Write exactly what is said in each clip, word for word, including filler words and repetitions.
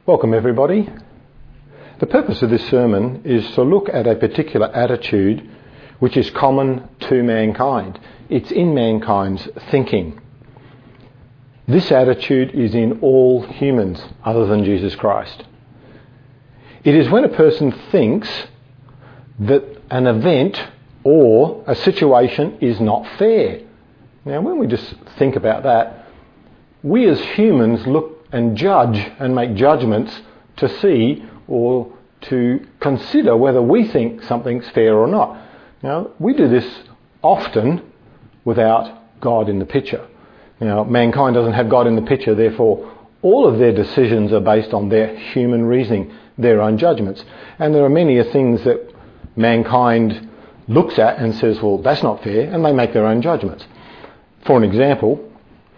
Welcome everybody. The purpose of this sermon is to look at a particular attitude which is common to mankind. It's in mankind's thinking. This attitude is in all humans other than Jesus Christ. It is when a person thinks that an event or a situation is not fair. Now, when we just think about that, we as humans look and judge and make judgments to see or to consider whether we think something's fair or not. Now, we do this often without God in the picture. Now, mankind doesn't have God in the picture, therefore all of their decisions are based on their human reasoning, their own judgments. And there are many things that mankind looks at and says, well, that's not fair, and they make their own judgments. For an example,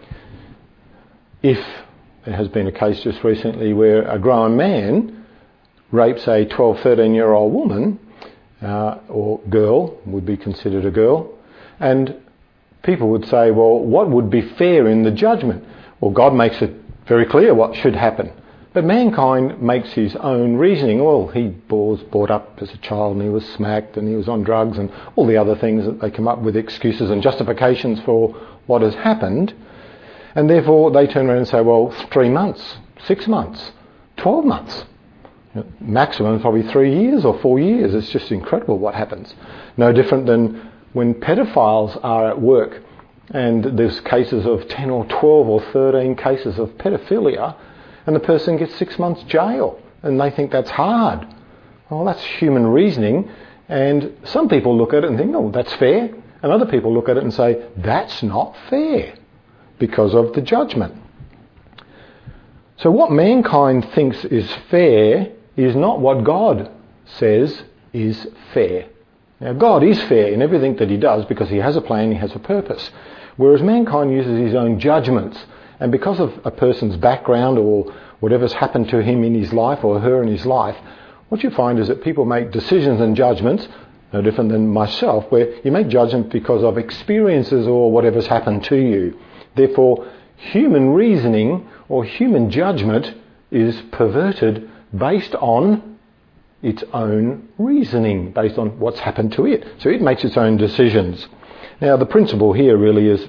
if there has been a case just recently where a grown man rapes a twelve, thirteen year old woman, uh, or girl, would be considered a girl, and people would say, well, what would be fair in the judgment? Well, God makes it very clear what should happen. But mankind makes his own reasoning. Well, he was brought up as a child and he was smacked and he was on drugs and all the other things that they come up with, excuses and justifications for what has happened. And therefore they turn around and say, well, three months, six months, twelve months. Maximum probably three years or four years. It's just incredible what happens. No different than when pedophiles are at work and there's cases of ten or twelve or thirteen cases of pedophilia and the person gets six months jail and they think that's hard. Well, that's human reasoning, and some people look at it and think, oh, that's fair, and other people look at it and say, that's not fair, because of the judgment. So what mankind thinks is fair is not what God says is fair. Now, God is fair in everything that he does because he has a plan, he has a purpose. Whereas mankind uses his own judgments, and because of a person's background or whatever's happened to him in his life or her in his life, what you find is that people make decisions and judgments, no different than myself, where you make judgments because of experiences or whatever's happened to you. Therefore, human reasoning or human judgment is perverted based on its own reasoning, based on what's happened to it. So it makes its own decisions. Now, the principle here really is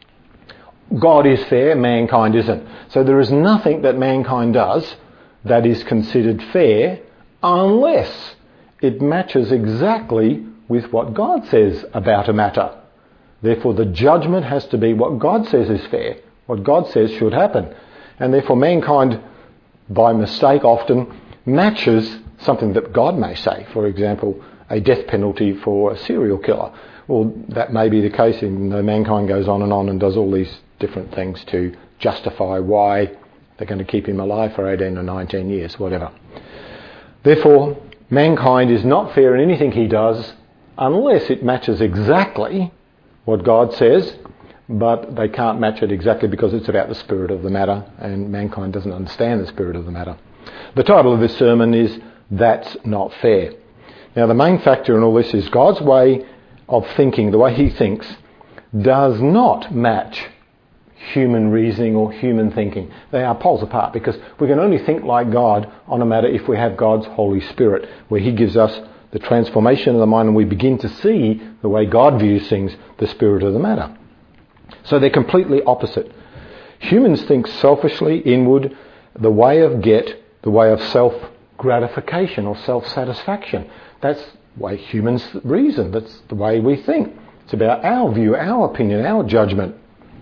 God is fair, mankind isn't. So there is nothing that mankind does that is considered fair unless it matches exactly with what God says about a matter. Therefore, the judgment has to be what God says is fair, what God says should happen. And therefore, mankind, by mistake, often matches something that God may say. For example, a death penalty for a serial killer. Well, that may be the case, even though mankind goes on and on and does all these different things to justify why they're going to keep him alive for eighteen or nineteen years, whatever. Therefore, mankind is not fair in anything he does unless it matches exactly what God says, but they can't match it exactly because it's about the spirit of the matter, and mankind doesn't understand the spirit of the matter. The title of this sermon is That's Not Fair. Now, the main factor in all this is God's way of thinking, the way he thinks, does not match human reasoning or human thinking. They are poles apart because we can only think like God on a matter if we have God's Holy Spirit, where he gives us the transformation of the mind and we begin to see the way God views things, the spirit of the matter. So they're completely opposite. Humans think selfishly, inward, the way of get, the way of self-gratification or self-satisfaction. That's the way humans reason. That's the way we think. It's about our view, our opinion, our judgment.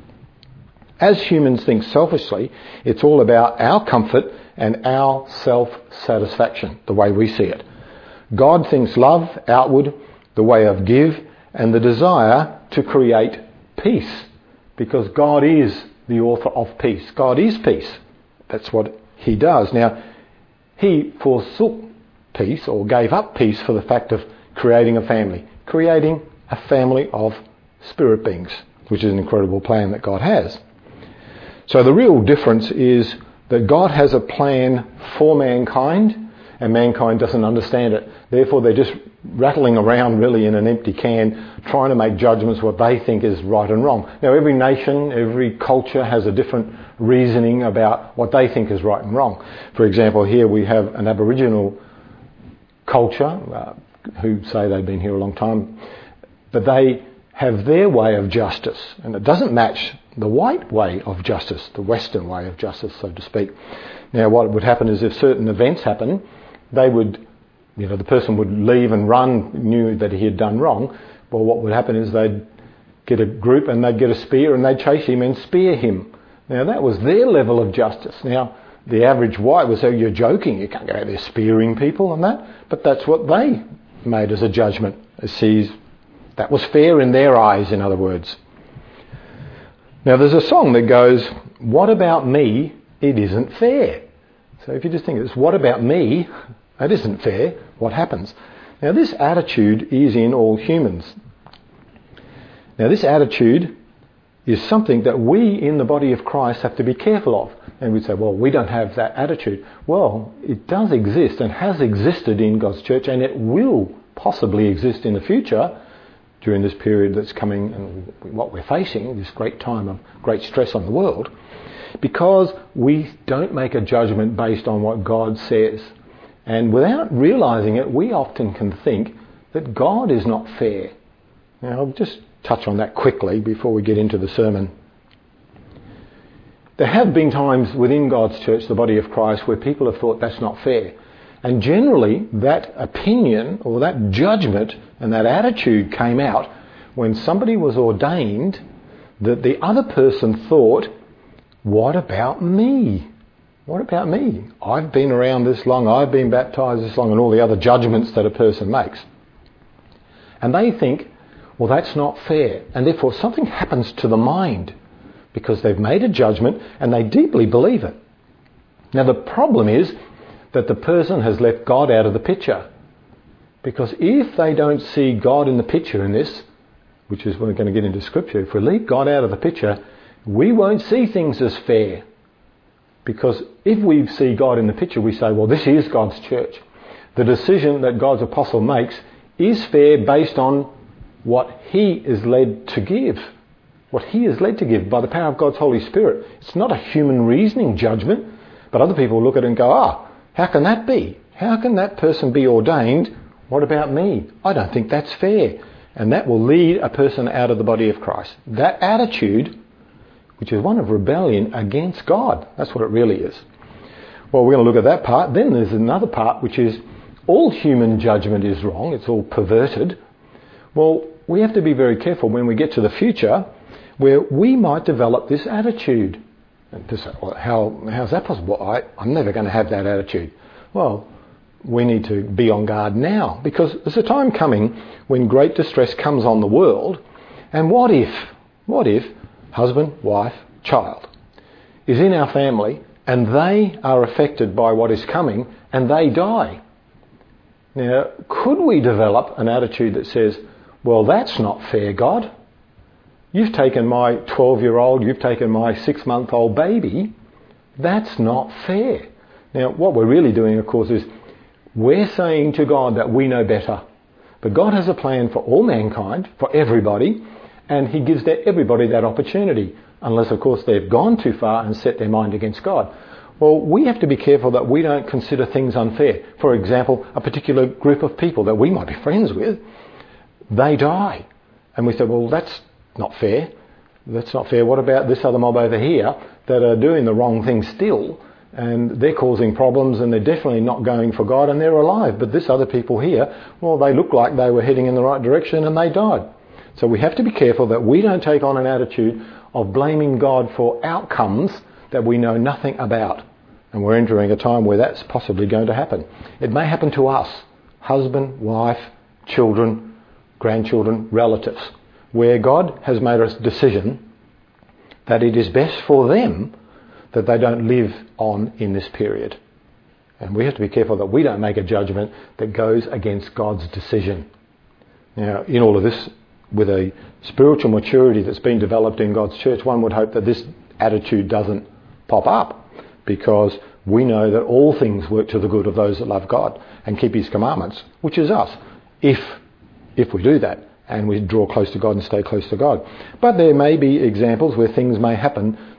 As humans think selfishly, it's all about our comfort and our self-satisfaction, the way we see it. God thinks love, outward, the way of give, and the desire to create peace, because God is the author of peace. God is peace. That's what he does. Now, he forsook peace or gave up peace for the fact of creating a family, creating a family of spirit beings, which is an incredible plan that God has. So the real difference is that God has a plan for mankind and mankind doesn't understand it. Therefore, they're just rattling around really in an empty can, trying to make judgments what they think is right and wrong. Now, every nation, every culture has a different reasoning about what they think is right and wrong. For example, here we have an Aboriginal culture uh, who say they've been here a long time, but they have their way of justice, and it doesn't match the white way of justice, the Western way of justice, so to speak. Now, what would happen is if certain events happen, they would, you know, the person would leave and run, knew that he had done wrong. Well, what would happen is they'd get a group and they'd get a spear and they'd chase him and spear him. Now, that was their level of justice. Now, the average white would say, you're joking, you can't go out there spearing people and that. But that's what they made as a judgment. It sees that was fair in their eyes, in other words. Now, there's a song that goes, what about me? It isn't fair. So if you just think it's what about me? That isn't fair. What happens? Now, this attitude is in all humans. Now, this attitude is something that we in the body of Christ have to be careful of. And we'd say, well, we don't have that attitude. Well, it does exist and has existed in God's church, and it will possibly exist in the future during this period that's coming and what we're facing, this great time of great stress on the world, because we don't make a judgment based on what God says. And without realising it, we often can think that God is not fair. Now, I'll just touch on that quickly before we get into the sermon. There have been times within God's church, the body of Christ, where people have thought that's not fair. And generally, that opinion or that judgment and that attitude came out when somebody was ordained that the other person thought, what about me? What about me? I've been around this long, I've been baptised this long, and all the other judgments that a person makes. And they think, well, that's not fair. And therefore something happens to the mind because they've made a judgment and they deeply believe it. Now, the problem is that the person has left God out of the picture. Because if they don't see God in the picture in this, which is we're going to get into Scripture, if we leave God out of the picture, we won't see things as fair. Because if we see God in the picture, we say, well, this is God's church. The decision that God's apostle makes is fair based on what he is led to give. What he is led to give by the power of God's Holy Spirit. It's not a human reasoning judgment, but other people look at it and go, ah, how can that be? How can that person be ordained? What about me? I don't think that's fair. And that will lead a person out of the body of Christ. That attitude, which is one of rebellion against God. That's what it really is. Well, we're going to look at that part. Then there's another part, which is all human judgment is wrong. It's all perverted. Well, we have to be very careful when we get to the future where we might develop this attitude. And to say, well, how, how's that possible? I, I'm never going to have that attitude. Well, we need to be on guard now, because there's a time coming when great distress comes on the world. And what if, what if husband, wife, child is in our family and they are affected by what is coming and they die? Now, could we develop an attitude that says, well, that's not fair, God. You've taken my twelve-year-old, you've taken my six-month-old baby. That's not fair. Now, what we're really doing, of course, is we're saying to God that we know better. But God has a plan for all mankind, for everybody, and he gives that, everybody that opportunity, unless, of course, they've gone too far and set their mind against God. Well, we have to be careful that we don't consider things unfair. For example, a particular group of people that we might be friends with, they die. And we say, well, that's not fair. That's not fair. What about this other mob over here that are doing the wrong thing still, and they're causing problems and they're definitely not going for God and they're alive. But this other people here, well, they look like they were heading in the right direction and they died. So we have to be careful that we don't take on an attitude of blaming God for outcomes that we know nothing about. And we're entering a time where that's possibly going to happen. It may happen to us, husband, wife, children, grandchildren, relatives, where God has made a decision that it is best for them that they don't live on in this period. And we have to be careful that we don't make a judgment that goes against God's decision. Now, in all of this, with a spiritual maturity that's been developed in God's church, one would hope that this attitude doesn't pop up, because we know that all things work to the good of those that love God and keep his commandments, which is us, if if we do that and we draw close to God and stay close to God. But there may be examples where things may happen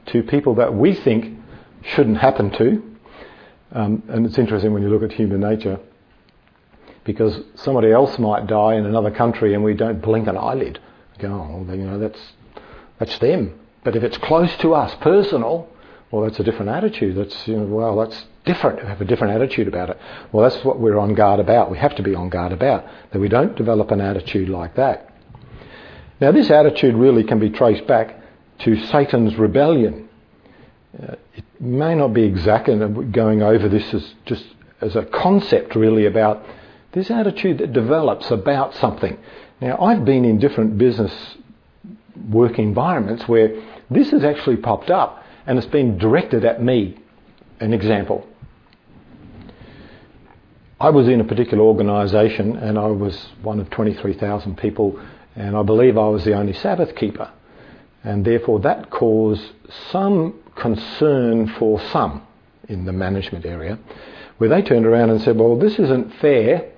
to people that we think shouldn't happen to. Um, and it's interesting when you look at human nature, because somebody else might die in another country and we don't blink an eyelid. We go, oh, well, you know, that's that's them. But if it's close to us, personal, well, that's a different attitude. That's, you know, well, that's different. We have a different attitude about it. Well, that's what we're on guard about. We have to be on guard about, that we don't develop an attitude like that. Now, this attitude really can be traced back to Satan's rebellion. Uh, it may not be exact, and going over this as just as a concept really about this attitude that develops about something. Now, I've been in different business work environments where this has actually popped up and it's been directed at me. An example. I was in a particular organisation and I was one of twenty-three thousand people, and I believe I was the only Sabbath keeper. And therefore that caused some concern for some in the management area, where they turned around and said, well, this isn't fair.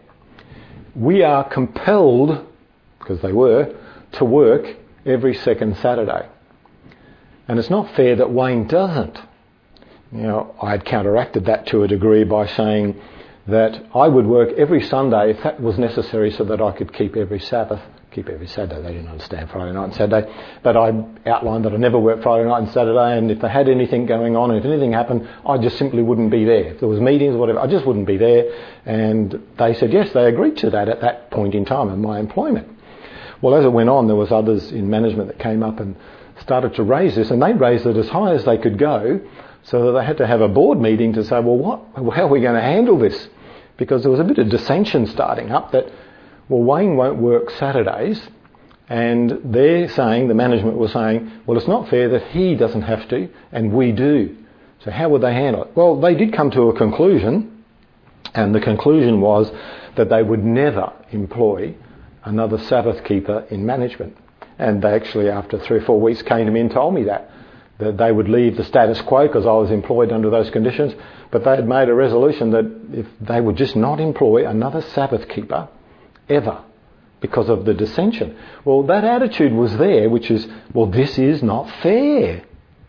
We are compelled, because they were, to work every second Saturday. And it's not fair that Wayne doesn't. You know, I had counteracted that to a degree by saying that I would work every Sunday if that was necessary so that I could keep every Sabbath, keep every Saturday. They didn't understand Friday night and Saturday. But I outlined that I never worked Friday night and Saturday, and if they had anything going on, if anything happened, I just simply wouldn't be there. If there was meetings or whatever, I just wouldn't be there. And they said yes, they agreed to that at that point in time in my employment. Well, as it went on, there was others in management that came up and started to raise this, and they raised it as high as they could go, so that they had to have a board meeting to say, well, what, how are we going to handle this? Because there was a bit of dissension starting up that, well, Wayne won't work Saturdays, and they're saying, the management was saying, well, it's not fair that he doesn't have to, and we do. So how would they handle it? Well, they did come to a conclusion, and the conclusion was that they would never employ another Sabbath keeper in management. And they actually, after three or four weeks, came to me and told me that, that they would leave the status quo because I was employed under those conditions, but they had made a resolution that if they would just not employ another Sabbath keeper ever because of the dissension. Well, that attitude was there, which is, well, this is not fair.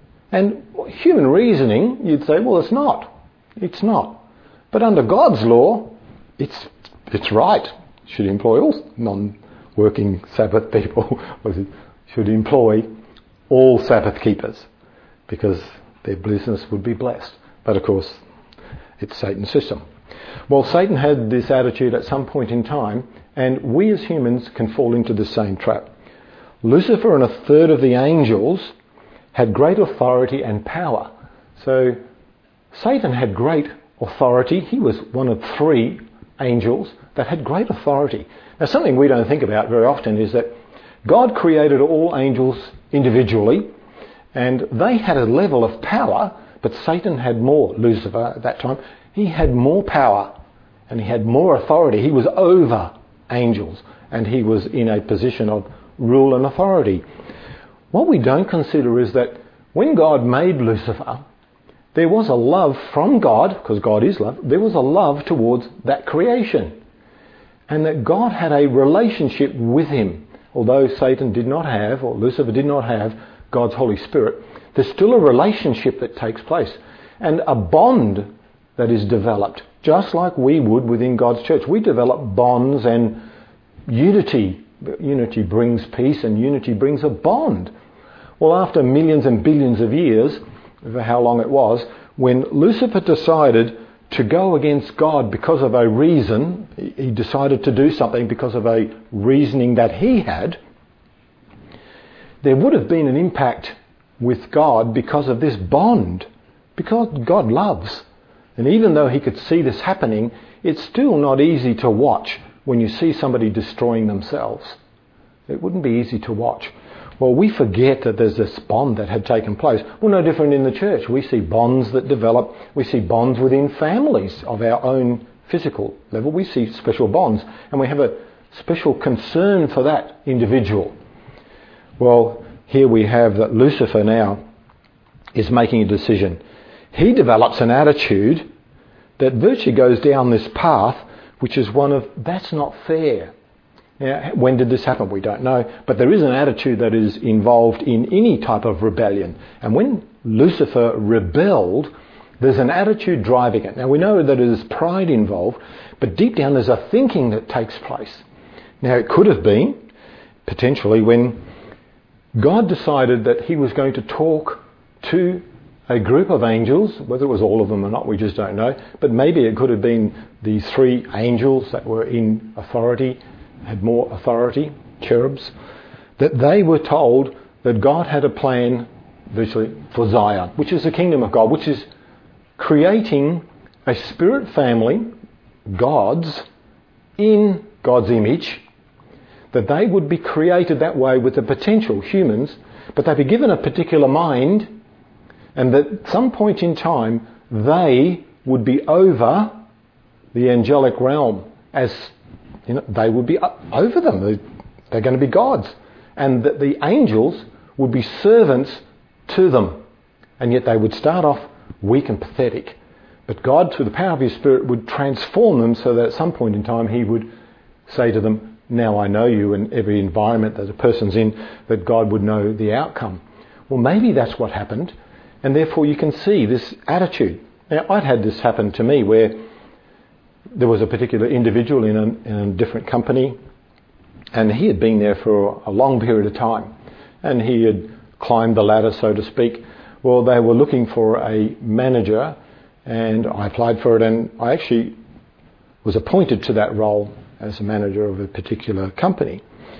And human reasoning, you'd say, well, it's not. It's not. But under God's law, it's it's right. Should employ all non-working Sabbath people. Should employ all Sabbath keepers, because their business would be blessed. But of course, it's Satan's system. Well, Satan had this attitude at some point in time, and we as humans can fall into the same trap. Lucifer and a third of the angels had great authority and power. So Satan had great authority. He was one of three angels that had great authority. Now, something we don't think about very often is that God created all angels individually, and they had a level of power, but Satan had more. Lucifer at that time, he had more power and he had more authority. He was over angels and he was in a position of rule and authority. What we don't consider is that when God made Lucifer, there was a love from God, because God is love, there was a love towards that creation. And that God had a relationship with him. Although Satan did not have, or Lucifer did not have, God's Holy Spirit, there's still a relationship that takes place. And a bond that is developed, just like we would within God's church. We develop bonds and unity. Unity brings peace and unity brings a bond. Well, after millions and billions of years, for how long it was, when Lucifer decided to go against God because of a reason, he decided to do something because of a reasoning that he had, there would have been an impact with God because of this bond, because God loves. And even though he could see this happening, it's still not easy to watch when you see somebody destroying themselves. It wouldn't be easy to watch. Well, we forget that there's this bond that had taken place. Well, no different in the church. We see bonds that develop. We see bonds within families of our own physical level. We see special bonds, and we have a special concern for that individual. Well, here we have that Lucifer now is making a decision. He develops an attitude that virtually goes down this path, which is one of, that's not fair. Now, when did this happen? We don't know. But there is an attitude that is involved in any type of rebellion. And when Lucifer rebelled, there's an attitude driving it. Now we know that there's pride involved, but deep down there's a thinking that takes place. Now it could have been, potentially, when God decided that he was going to talk to a group of angels, whether it was all of them or not, we just don't know, but maybe it could have been the three angels that were in authority, had more authority, cherubs, that they were told that God had a plan virtually for Zion, which is the kingdom of God, which is creating a spirit family, gods, in God's image, that they would be created that way with the potential humans, but they'd be given a particular mind, and that at some point in time they would be over the angelic realm, as you know, they would be over them. They're going to be gods, and that the angels would be servants to them, and yet they would start off weak and pathetic. But God, through the power of his Spirit, would transform them so that at some point in time he would say to them, now I know you, in every environment that a person's in, that God would know the outcome. Well, maybe that's what happened, and therefore you can see this attitude. Now, I'd had this happen to me where there was a particular individual in a, in a different company, and he had been there for a long period of time, and he had climbed the ladder, so to speak. Well, they were looking for a manager, and I applied for it, and I actually was appointed to that role as a manager of a particular company.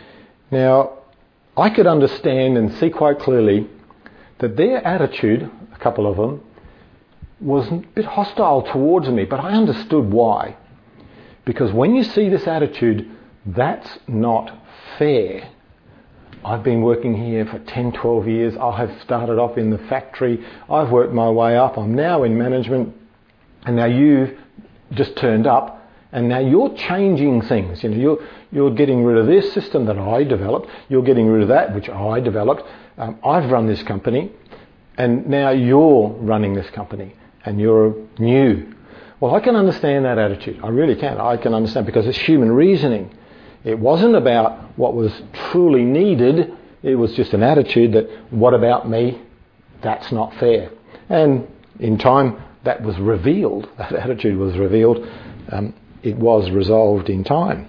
Now, I could understand and see quite clearly that their attitude, a couple of them, was a bit hostile towards me, but I understood why. Because when you see this attitude, that's not fair. I've been working here for ten, twelve years. I have started off in the factory. I've worked my way up. I'm now in management. And now you've just turned up. And now you're changing things. You know, you're, you're getting rid of this system that I developed. You're getting rid of that, which I developed. Um, I've run this company. And now you're running this company. And you're new. Well, I can understand that attitude. I really can. I can understand because it's human reasoning. It wasn't about what was truly needed. It was just an attitude that, what about me? That's not fair. And in time, that was revealed. That attitude was revealed. Um, it was resolved in time.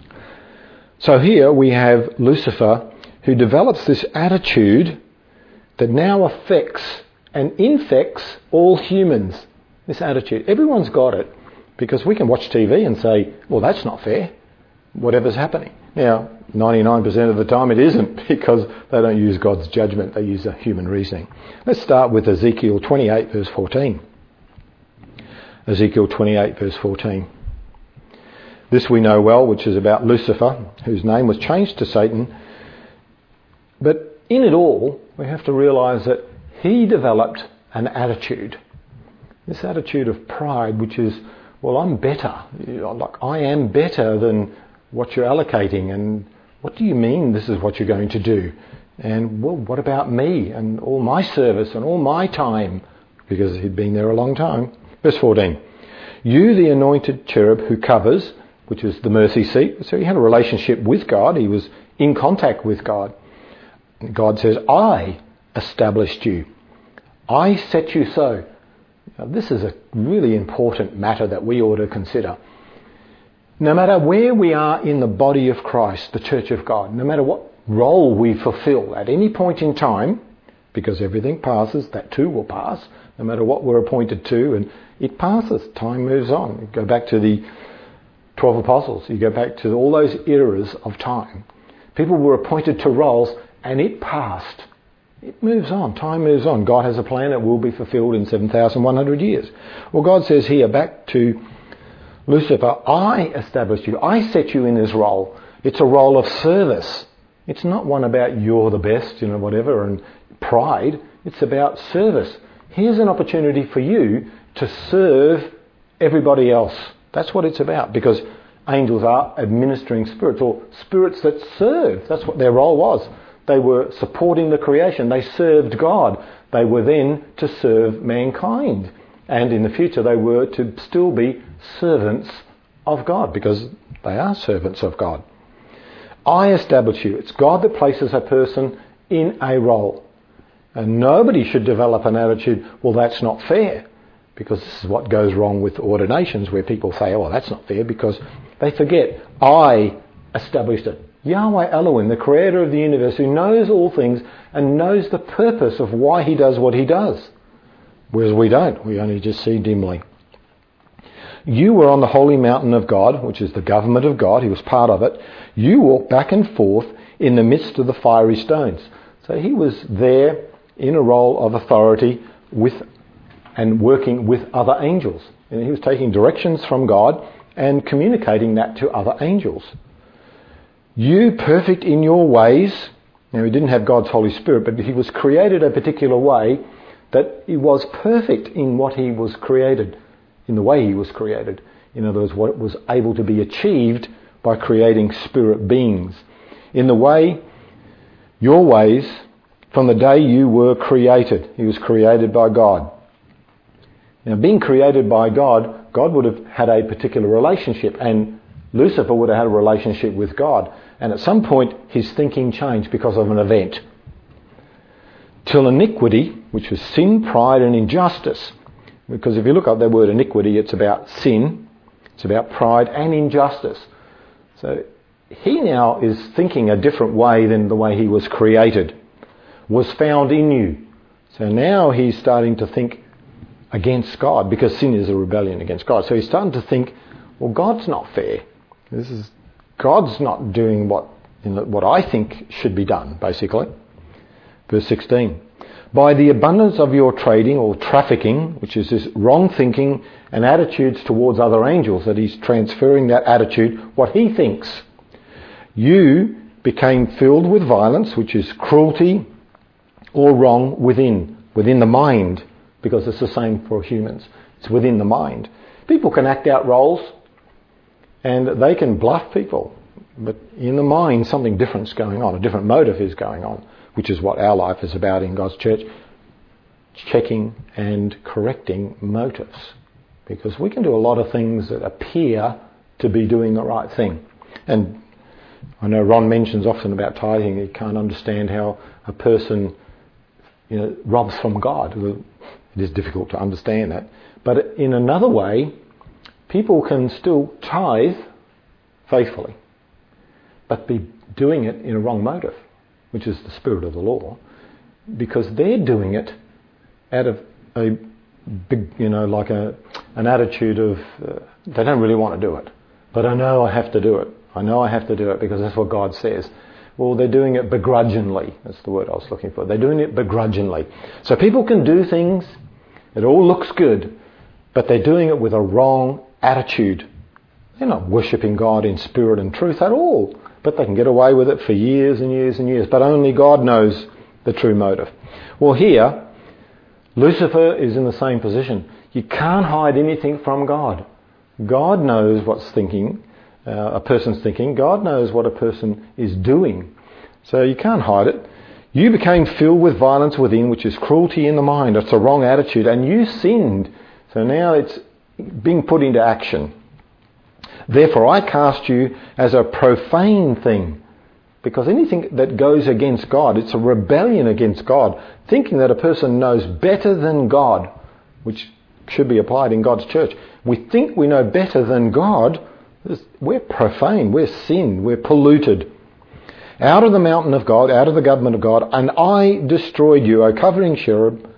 So here we have Lucifer, who develops this attitude that now affects and infects all humans. This attitude. Everyone's got it, because we can watch T V and say, well, that's not fair, whatever's happening. Now, ninety-nine percent of the time it isn't, because they don't use God's judgment, they use a human reasoning. Let's start with Ezekiel twenty-eight verse fourteen. Ezekiel twenty-eight verse fourteen. This we know well, which is about Lucifer, whose name was changed to Satan. But in it all, we have to realise that he developed an attitude. This attitude of pride, which is, well, I'm better. Like, I am better than what you're allocating. And what do you mean this is what you're going to do? And, well, what about me and all my service and all my time? Because he'd been there a long time. Verse fourteen. You, the anointed cherub who covers, which is the mercy seat. So he had a relationship with God. He was in contact with God. And God says, I established you. I set you so. Now, this is a really important matter that we ought to consider. No matter where we are in the body of Christ, the church of God, no matter what role we fulfill at any point in time, because everything passes, that too will pass, no matter what we're appointed to, and it passes, time moves on. You go back to the twelve apostles, you go back to all those eras of time. People were appointed to roles and it passed. It moves on, time moves on. God has a plan that will be fulfilled in seven thousand one hundred years. Well, God says here, back to Lucifer, I established you, I set you in this role. It's a role of service. It's not one about you're the best, you know, whatever, and pride. It's about service. Here's an opportunity for you to serve everybody else. That's what it's about, because angels are administering spirits, or spirits that serve. That's what their role was. They were supporting the creation. They served God. They were then to serve mankind. And in the future they were to still be servants of God, because they are servants of God. I establish you. It's God that places a person in a role. And nobody should develop an attitude, well, that's not fair. Because this is what goes wrong with ordinations, where people say, oh, that's not fair, because they forget, I established it. Yahweh Elohim, the creator of the universe, who knows all things and knows the purpose of why he does what he does. Whereas we don't. We only just see dimly. You were on the holy mountain of God, which is the government of God. He was part of it. You walked back and forth in the midst of the fiery stones. So he was there in a role of authority with and working with other angels. And he was taking directions from God and communicating that to other angels. You, perfect in your ways. Now, he didn't have God's Holy Spirit, but he was created a particular way that he was perfect in what he was created, in the way he was created. In other words, what was able to be achieved by creating spirit beings. In the way, your ways, from the day you were created. He was created by God. Now, being created by God, God would have had a particular relationship, and Lucifer would have had a relationship with God. And at some point, his thinking changed because of an event. Till iniquity, which was sin, pride and injustice. Because if you look up that word iniquity, it's about sin, it's about pride and injustice. So he now is thinking a different way than the way he was created. Was found in you. So now he's starting to think against God, because sin is a rebellion against God. So he's starting to think, well, God's not fair. This is God's not doing what you know, what I think should be done, basically. Verse sixteen. By the abundance of your trading or trafficking, which is this wrong thinking and attitudes towards other angels, that he's transferring that attitude, what he thinks. You became filled with violence, which is cruelty or wrong within, within the mind, because it's the same for humans. It's within the mind. People can act out roles and they can bluff people, but in the mind something different's going on, a different motive is going on, which is what our life is about in God's church, checking and correcting motives. Because we can do a lot of things that appear to be doing the right thing. And I know Ron mentions often about tithing. He can't understand how a person you know, robs from God. It is difficult to understand that. But in another way, people can still tithe faithfully, but be doing it in a wrong motive, which is the spirit of the law, because they're doing it out of a big, you know, like a an attitude of uh, they don't really want to do it, but I know I have to do it. I know I have to do it because that's what God says. Well, they're doing it begrudgingly. That's the word I was looking for. They're doing it begrudgingly. So people can do things, it all looks good, but they're doing it with a wrong attitude. They're not worshipping God in spirit and truth at all, but they can get away with it for years and years and years. But only God knows the true motive. Well, here, Lucifer is in the same position. You can't hide anything from God. God knows what's thinking. Uh, a person's thinking. God knows what a person is doing. So you can't hide it. You became filled with violence within, which is cruelty in the mind. It's a wrong attitude. And you sinned. So now it's being put into action. Therefore I cast you as a profane thing. Because anything that goes against God, it's a rebellion against God. Thinking that a person knows better than God, which should be applied in God's church. We think we know better than God. We're profane, we're sin, we're polluted. Out of the mountain of God, out of the government of God, and I destroyed you, O covering cherub,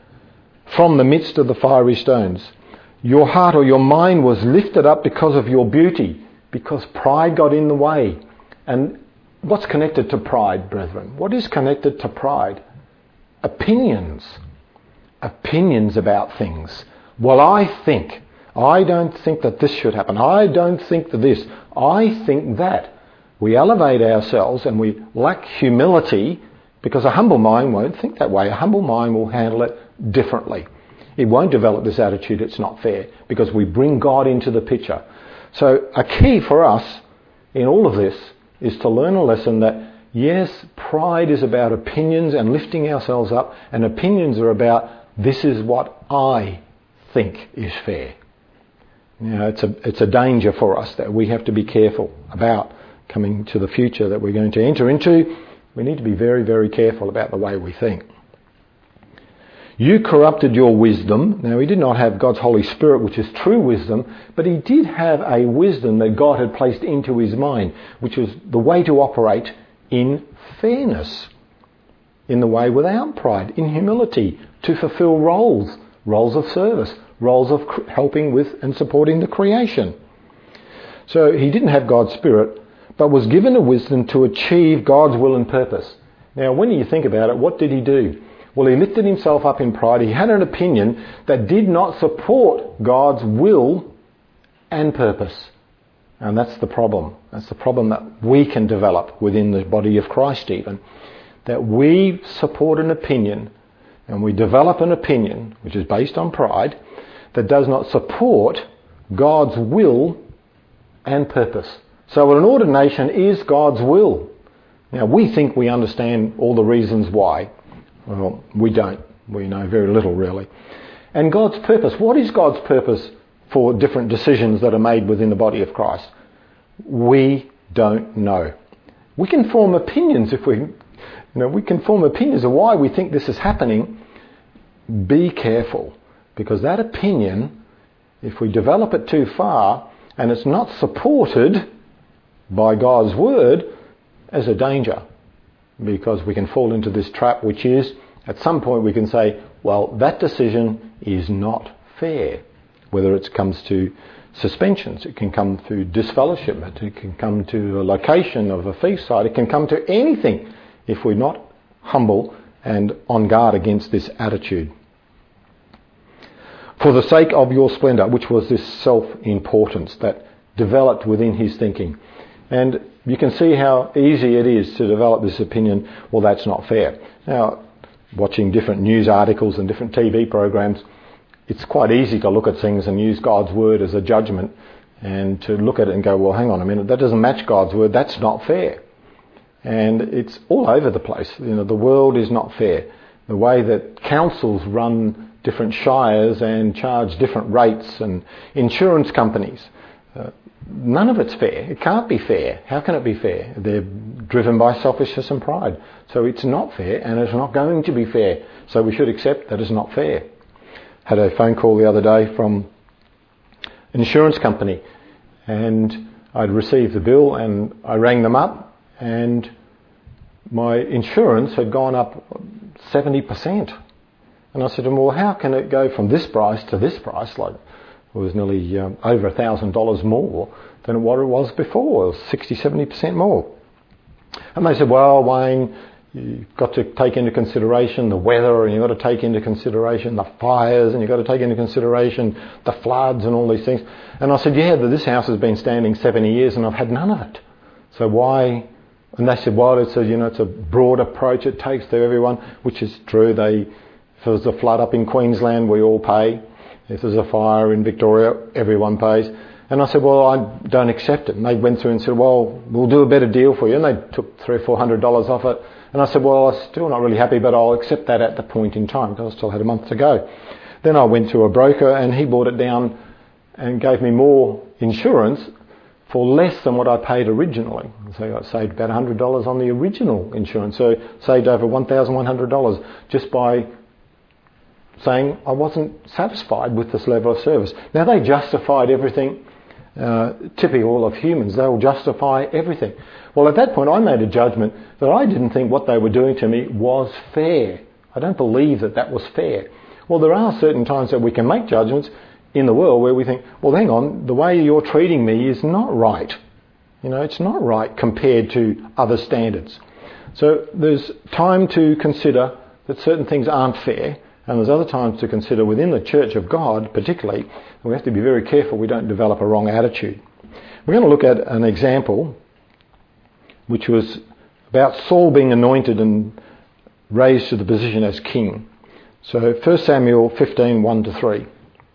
from the midst of the fiery stones. Your heart or your mind was lifted up because of your beauty, because pride got in the way. And what's connected to pride, brethren? What is connected to pride? Opinions. Opinions about things. Well, I think. I don't think that this should happen. I don't think that this. I think that. We elevate ourselves and we lack humility because a humble mind won't think that way. A humble mind will handle it differently. It won't develop this attitude, it's not fair, because we bring God into the picture. So a key for us in all of this is to learn a lesson that, yes, pride is about opinions and lifting ourselves up, and opinions are about this is what I think is fair. You know, it's a it's a danger for us that we have to be careful about coming to the future that we're going to enter into. We need to be very, very careful about the way we think. You corrupted your wisdom. Now, he did not have God's Holy Spirit, which is true wisdom, but he did have a wisdom that God had placed into his mind, which was the way to operate in fairness, in the way without pride, in humility, to fulfill roles, roles of service, roles of cr- helping with and supporting the creation. So he didn't have God's Spirit, but was given a wisdom to achieve God's will and purpose. Now, when you think about it, what did he do? Well, he lifted himself up in pride. He had an opinion that did not support God's will and purpose. And that's the problem. That's the problem that we can develop within the body of Christ even. That we support an opinion and we develop an opinion, which is based on pride, that does not support God's will and purpose. So an ordination is God's will. Now, we think we understand all the reasons why. Well, we don't. We know very little, really. And God's purpose. What is God's purpose for different decisions that are made within the body of Christ? We don't know. We can form opinions if we, you know, we can form opinions of why we think this is happening. Be careful, because that opinion, if we develop it too far and it's not supported by God's word, is a danger. Because we can fall into this trap, which is, at some point we can say, well, that decision is not fair. Whether it comes to suspensions, it can come to disfellowshipment, it can come to a location of a feast site, it can come to anything if we're not humble and on guard against this attitude. For the sake of your splendour, which was this self-importance that developed within his thinking. And you can see how easy it is to develop this opinion, well, that's not fair. Now, watching different news articles and different T V programs, it's quite easy to look at things and use God's word as a judgment and to look at it and go, well, hang on a minute, that doesn't match God's word, that's not fair. And it's all over the place. You know, the world is not fair. The way that councils run different shires and charge different rates, and insurance companies, uh, none of it's fair. It can't be fair. How can it be fair? They're driven by selfishness and pride. So it's not fair, and it's not going to be fair. So we should accept that it's not fair. Had a phone call the other day from an insurance company, and I'd received the bill, and I rang them up, and my insurance had gone up seventy percent. And I said to them, well, how can it go from this price to this price? Like, it was nearly um, over one thousand dollars more than what it was before. It was sixty, seventy percent more. And they said, well, Wayne, you've got to take into consideration the weather, and you've got to take into consideration the fires, and you've got to take into consideration the floods and all these things. And I said, yeah, but this house has been standing seventy years and I've had none of it. So why? And they said, well, it's a, you know, it's a broad approach it takes to everyone, which is true. They, if there's a flood up in Queensland, we all pay. If there's a fire in Victoria, everyone pays. And I said, well, I don't accept it. And they went through and said, well, we'll do a better deal for you. And they took three or four hundred dollars off it. And I said, well, I'm still not really happy, but I'll accept that at the point in time, because I still had a month to go. Then I went to a broker, and he brought it down and gave me more insurance for less than what I paid originally. So I saved about one hundred dollars on the original insurance. So saved over one thousand one hundred dollars just by saying I wasn't satisfied with this level of service. Now, they justified everything, uh, typical of humans. They'll justify everything. Well, at that point, I made a judgment that I didn't think what they were doing to me was fair. I don't believe that that was fair. Well, there are certain times that we can make judgments in the world where we think, well, hang on, the way you're treating me is not right. You know, it's not right compared to other standards. So there's time to consider that certain things aren't fair, and there's other times to consider within the Church of God, particularly, we have to be very careful we don't develop a wrong attitude. We're going to look at an example which was about Saul being anointed and raised to the position as king. So First Samuel fifteen, one to three.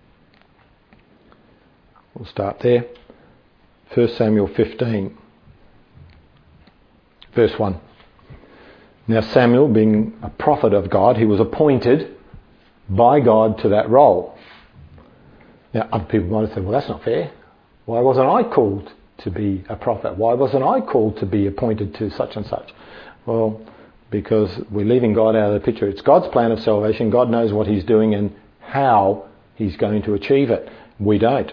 We'll start there. First Samuel fifteen, verse one. Now Samuel, being a prophet of God, he was appointed by God to that role. Now other people might have said, well, that's not fair. Why wasn't I called to be a prophet? Why wasn't I called to be appointed to such and such? Well, because we're leaving God out of the picture. It's God's plan of salvation. God knows what he's doing and how he's going to achieve it. We don't.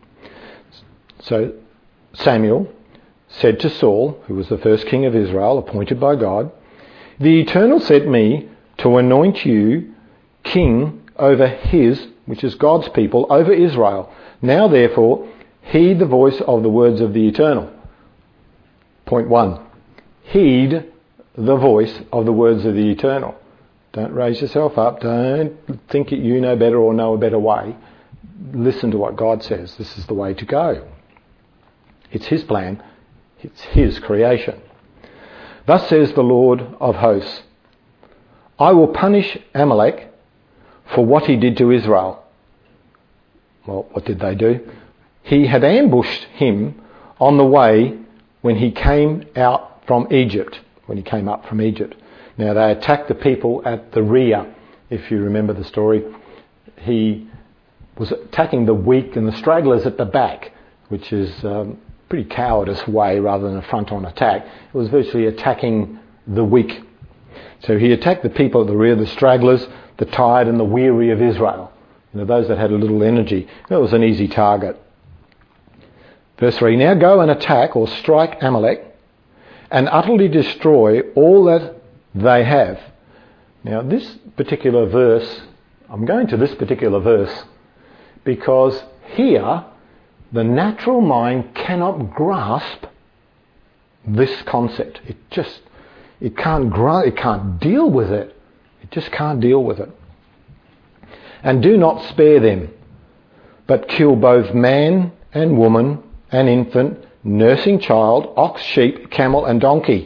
So Samuel said to Saul, who was the first king of Israel, appointed by God, "The Eternal sent me to anoint you king over his," which is God's people, "over Israel. Now therefore, heed the voice of the words of the Eternal." Point one. Heed the voice of the words of the Eternal. Don't raise yourself up. Don't think that you know better or know a better way. Listen to what God says. This is the way to go. It's his plan. It's his creation. "Thus says the Lord of hosts, I will punish Amalek for what he did to Israel." Well, what did they do? He had ambushed him on the way when he came out from Egypt, when he came up from Egypt. Now, they attacked the people at the rear, if you remember the story. He was attacking the weak and the stragglers at the back, which is um, pretty cowardice way rather than a front-on attack. It was virtually attacking the weak. So he attacked the people at the rear, the stragglers, the tired and the weary of Israel. You know, those that had a little energy. That was an easy target. Verse three, "Now go and attack or strike Amalek and utterly destroy all that they have." Now this particular verse, I'm going to this particular verse because here the natural mind cannot grasp this concept. It just, it can't grow, it can't deal with it. It just can't deal with it. "And do not spare them, but kill both man and woman and infant, nursing child, ox, sheep, camel and donkey."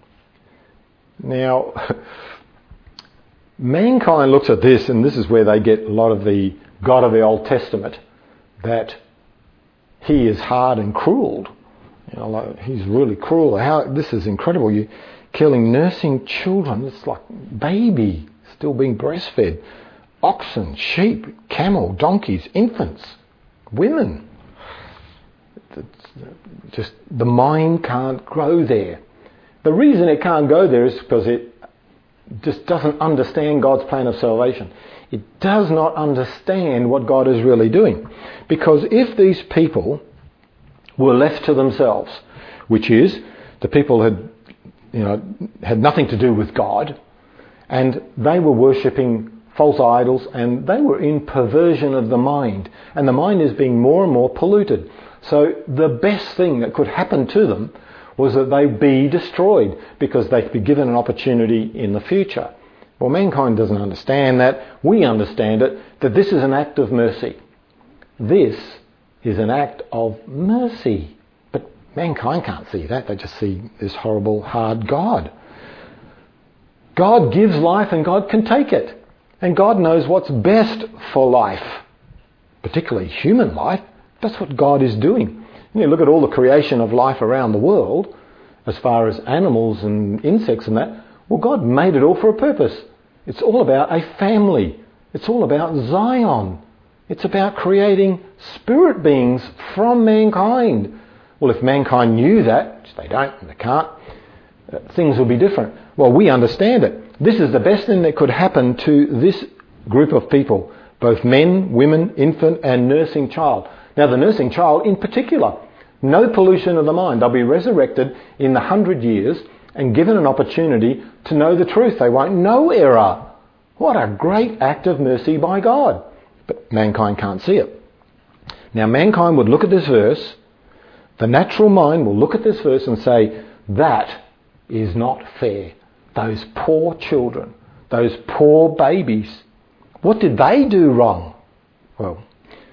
Now, mankind looks at this, and this is where they get a lot of the God of the Old Testament, that he is hard and cruel. You know, like, he's really cruel. How this is incredible. You killing nursing children. It's like baby still being breastfed. Oxen, sheep, camel, donkeys, infants, women. It's just the mind can't grow there. The reason it can't go there is because it just doesn't understand God's plan of salvation. It does not understand what God is really doing. Because if these people were left to themselves, which is the people had, you know, had nothing to do with God, and they were worshipping false idols, and they were in perversion of the mind, and the mind is being more and more polluted. So the best thing that could happen to them was that they be destroyed because they'd be given an opportunity in the future. Well, mankind doesn't understand that. We understand it, that this is an act of mercy. This is an act of mercy. But mankind can't see that. They just see this horrible, hard God. God gives life and God can take it. And God knows what's best for life, particularly human life. That's what God is doing. You look at all the creation of life around the world, as far as animals and insects and that. Well, God made it all for a purpose. It's all about a family. It's all about Zion. It's about creating spirit beings from mankind. Well, if mankind knew that, which they don't and they can't, uh, things will be different. Well, we understand it. This is the best thing that could happen to this group of people, both men, women, infant and nursing child. Now the nursing child in particular, no pollution of the mind. They'll be resurrected in the hundred years and given an opportunity to know the truth. They won't know error. What a great act of mercy by God. But mankind can't see it. Now mankind would look at this verse, the natural mind will look at this verse and say, that is not fair. Those poor children, those poor babies, what did they do wrong? Well,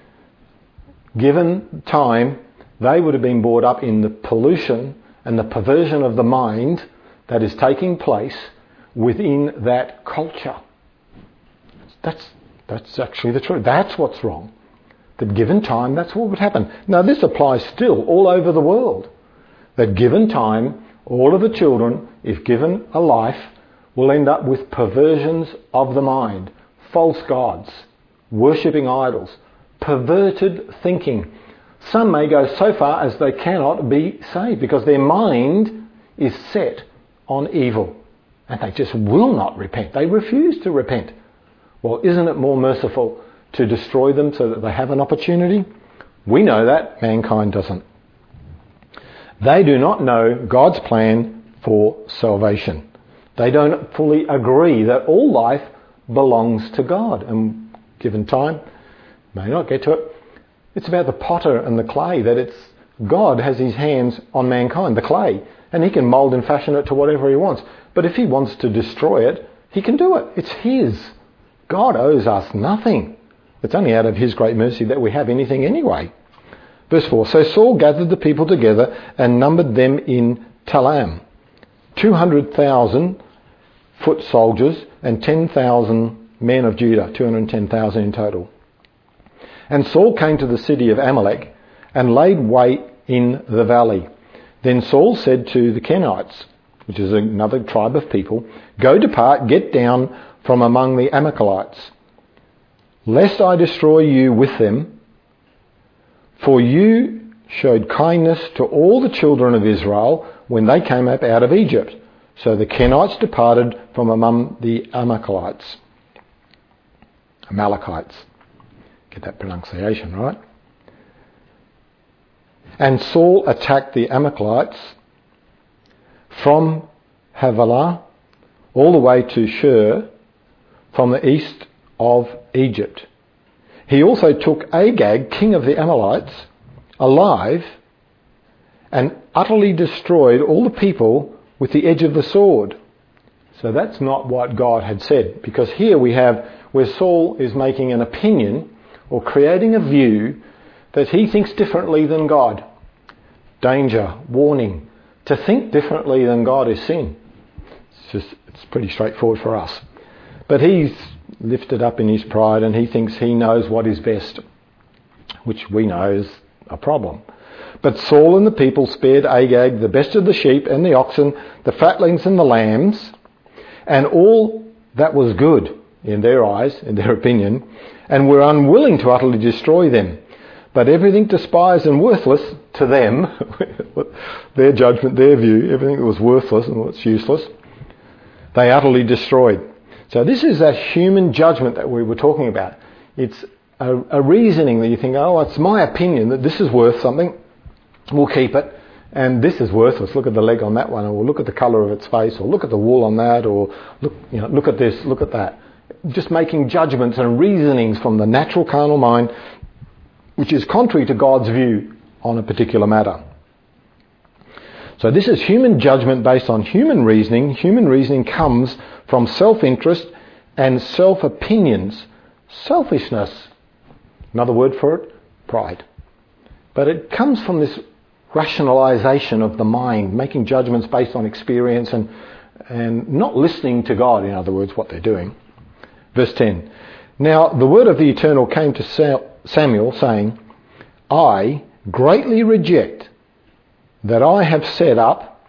given time, they would have been brought up in the pollution and the perversion of the mind that is taking place within that culture. That's, that's actually the truth. That's what's wrong. That given time, that's what would happen. Now this applies still all over the world. That given time, all of the children, if given a life, will end up with perversions of the mind, false gods, worshipping idols, perverted thinking. Some may go so far as they cannot be saved because their mind is set on evil And they just will not repent. They refuse to repent. Well, isn't it more merciful to destroy them so that they have an opportunity? We know that. Mankind doesn't. They do not know God's plan for salvation. They don't fully agree that all life belongs to God. And given time, may not get to it, it's about the potter and the clay, that it's God has his hands on mankind, the clay, and he can mould and fashion it to whatever he wants. But if he wants to destroy it, he can do it. It's his. God owes us nothing. It's only out of his great mercy that we have anything anyway. Verse four, so Saul gathered the people together and numbered them in Talam, two hundred thousand foot soldiers and ten thousand men of Judah, two hundred ten thousand in total. And Saul came to the city of Amalek and laid wait in the valley. Then Saul said to the Kenites, which is another tribe of people, go depart, get down from among the Amalekites, lest I destroy you with them, for you showed kindness to all the children of Israel when they came up out of Egypt. So the Kenites departed from among the Amalekites. Amalekites. Get that pronunciation right. And Saul attacked the Amalekites from Havilah all the way to Shur, from the east of Egypt. He also took Agag, king of the Amalekites, alive, and utterly destroyed all the people with the edge of the sword. So that's not what God had said, because here we have where Saul is making an opinion or creating a view that he thinks differently than God. Danger, warning. To think differently than God is sin. It's just, it's pretty straightforward for us. But he's lifted up in his pride and he thinks he knows what is best, which we know is a problem. But Saul and the people spared Agag the best of the sheep and the oxen, the fatlings and the lambs, and all that was good in their eyes, in their opinion, and were unwilling to utterly destroy them. But everything despised and worthless to them, their judgment, their view, everything that was worthless and was useless, they utterly destroyed. So this is that human judgment that we were talking about. It's a, a reasoning that you think, oh, it's my opinion that this is worth something, we'll keep it, and this is worthless. Look at the leg on that one, or look at the colour of its face, or look at the wool on that, or look, you know, look at this, look at that. Just making judgments and reasonings from the natural carnal mind, which is contrary to God's view on a particular matter. So this is human judgment based on human reasoning. Human reasoning comes from self-interest and self-opinions. Selfishness, another word for it, pride. But it comes from this rationalisation of the mind, making judgments based on experience and, and not listening to God, in other words, what they're doing. Verse ten. Now the word of the Eternal came to Samuel, saying, I greatly reject that I have set up,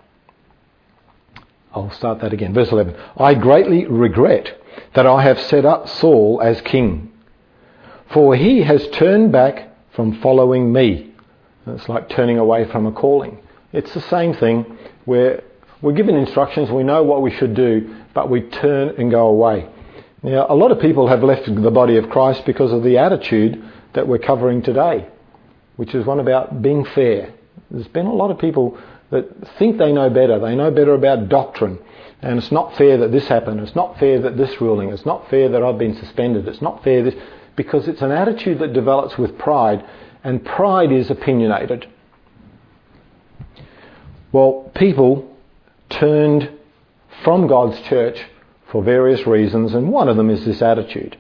I'll start that again, verse eleven. I greatly regret that I have set up Saul as king, for he has turned back from following me. It's like turning away from a calling. It's the same thing where we're given instructions, we know what we should do, but we turn and go away. Now, a lot of people have left the body of Christ because of the attitude that we're covering today, which is one about being fair. There's been a lot of people that think they know better. They know better about doctrine. And it's not fair that this happened. It's not fair that this ruling. It's not fair that I've been suspended. It's not fair this... Because it's an attitude that develops with pride. And pride is opinionated. Well, people turned from God's church for various reasons, and one of them is this attitude.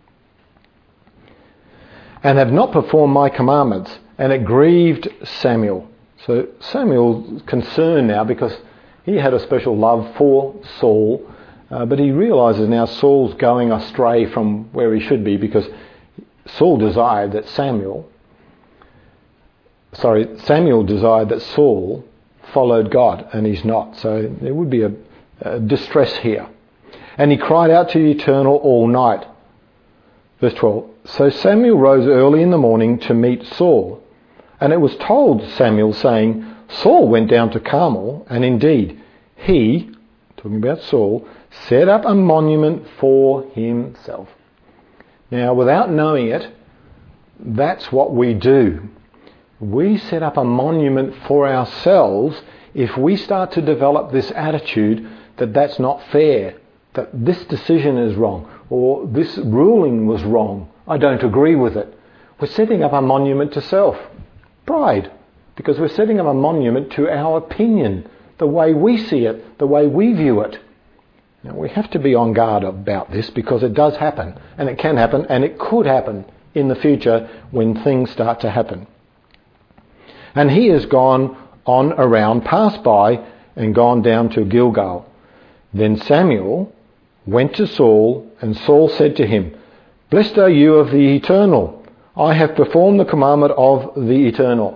And have not performed my commandments, and it grieved Samuel. So Samuel's concerned now because he had a special love for Saul, uh, but he realises now Saul's going astray from where he should be, because Saul desired that Samuel, sorry, Samuel desired that Saul followed God, and he's not. So there would be a, a distress here. And he cried out to the Eternal all night. Verse twelve. So Samuel rose early in the morning to meet Saul. And it was told Samuel, saying, Saul went down to Carmel, and indeed he, talking about Saul, set up a monument for himself. Now, without knowing it, that's what we do. We set up a monument for ourselves if we start to develop this attitude that that's not fair, that this decision is wrong, or this ruling was wrong. I don't agree with it. We're setting up a monument to self. Pride. Because we're setting up a monument to our opinion, the way we see it, the way we view it. Now, we have to be on guard about this because it does happen, and it can happen, and it could happen in the future when things start to happen. And he has gone on around, passed by, and gone down to Gilgal. Then Samuel went to Saul, and Saul said to him, "Blessed are you of the Eternal. I have performed the commandment of the Eternal."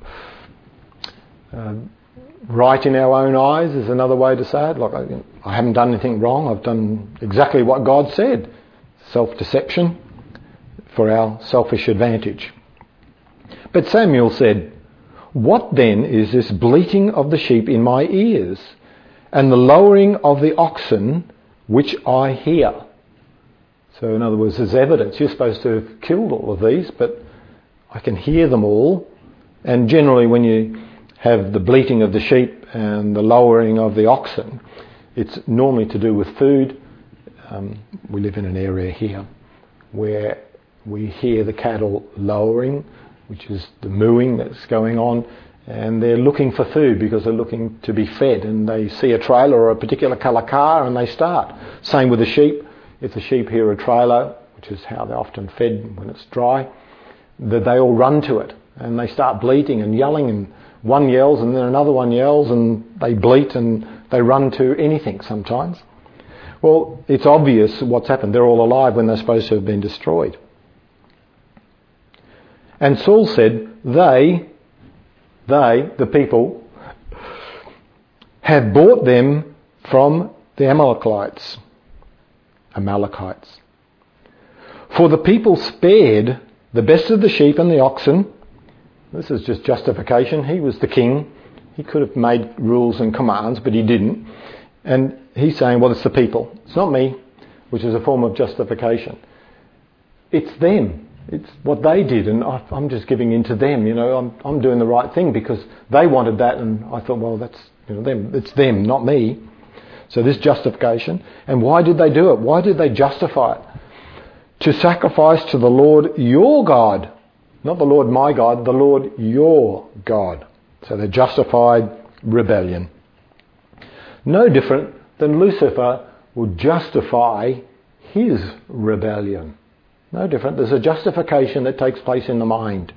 uh, right in our own eyes is another way to say it. Like, I, I haven't done anything wrong. I've done exactly what God said. Self-deception for our selfish advantage. But Samuel said, "What then is this bleating of the sheep in my ears, and the lowing of the oxen which I hear?" So in other words, there's evidence. You're supposed to have killed all of these, but I can hear them all. And generally when you have the bleating of the sheep and the lowing of the oxen, it's normally to do with food. Um, we live in an area here where we hear the cattle lowing, which is the mooing that's going on, and they're looking for food because they're looking to be fed, and they see a trailer or a particular colour car and they start. Same with the sheep. If the sheep hear a trailer, which is how they're often fed when it's dry, that they all run to it and they start bleating and yelling, and one yells and then another one yells and they bleat and they run to anything sometimes. Well, it's obvious what's happened. They're all alive when they're supposed to have been destroyed. And Saul said, they, they, the people, have bought them from the Amalekites. Amalekites. For the people spared the best of the sheep and the oxen. This is just justification. He was the king. He could have made rules and commands, but he didn't. And he's saying, well, it's the people. It's not me, which is a form of justification. It's them. It's what they did, and I'm just giving in to them. You know, I'm I'm doing the right thing because they wanted that, and I thought, well, that's, you know, them. It's them, not me. So this justification. And why did they do it? Why did they justify it? To sacrifice to the Lord your God. Not the Lord my God, the Lord your God. So they justified rebellion. No different than Lucifer will justify his rebellion. No different. There's a justification that takes place in the mind.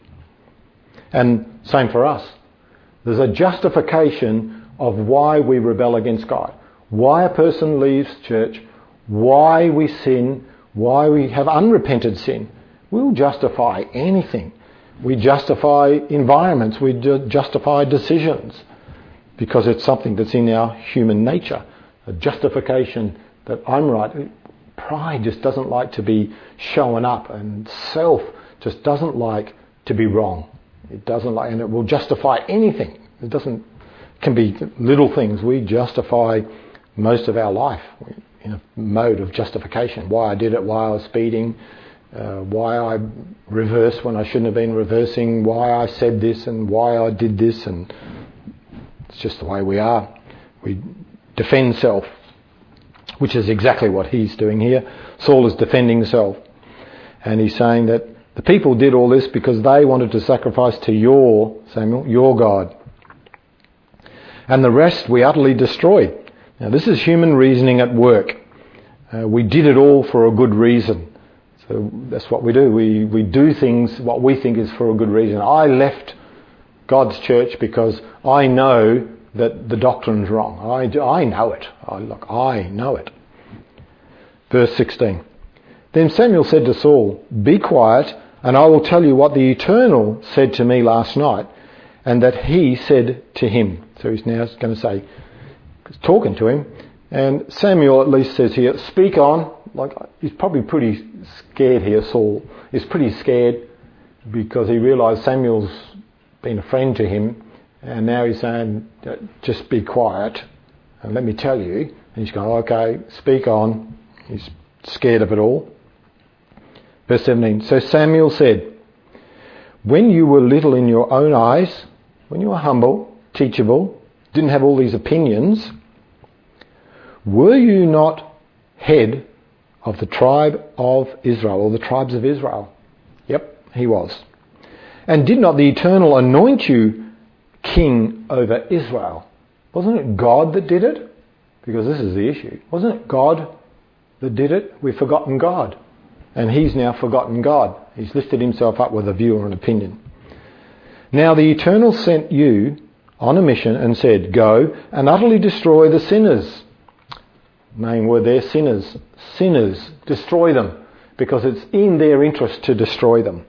And same for us. There's a justification of why we rebel against God. Why a person leaves church, why we sin, why we have unrepented sin. We'll justify anything. We justify environments, we justify decisions because it's something that's in our human nature. A justification that I'm right. Pride just doesn't like to be showing up, and self just doesn't like to be wrong. It doesn't like, and it will justify anything. It doesn't, it can be little things. We justify most of our life in a mode of justification. Why I did it, why I was speeding, uh, why I reversed when I shouldn't have been reversing, why I said this and why I did this, and it's just the way we are. We defend self, which is exactly what he's doing here. Saul is defending self. And he's saying that the people did all this because they wanted to sacrifice to your, Samuel, your God. And the rest we utterly destroyed. Now this is human reasoning at work. Uh, we did it all for a good reason. So that's what we do. We, we do things what we think is for a good reason. I left God's church because I know that the doctrine's wrong. I, I know it. I, look, I know it. Verse sixteen. Then Samuel said to Saul, "Be quiet, and I will tell you what the Eternal said to me last night, and that he said to him." So he's now going to say, he's talking to him, and Samuel at least says here, "Speak on." Like, he's probably pretty scared here, Saul. He's pretty scared because he realised Samuel's been a friend to him. And now he's saying, just be quiet and let me tell you And he's going, okay, speak on. He's scared of it all. Verse seventeen, so Samuel said, when you were little in your own eyes, when you were humble, teachable, didn't have all these opinions, were you not head of the tribe of Israel, or the tribes of Israel? Yep, he was. And did not the Eternal anoint you king over Israel? Wasn't it God that did it? Because this is the issue. Wasn't it God that did it? We've forgotten God. And he's now forgotten God. He's lifted himself up with a view or an opinion. Now the Eternal sent you on a mission and said, go and utterly destroy the sinners. Main word there, sinners. Sinners. Destroy them. Because it's in their interest to destroy them.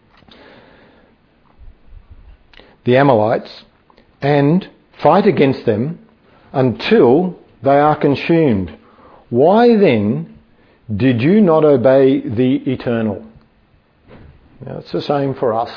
The Amalekites, and fight against them until they are consumed. Why then did you not obey the Eternal? Now it's the same for us.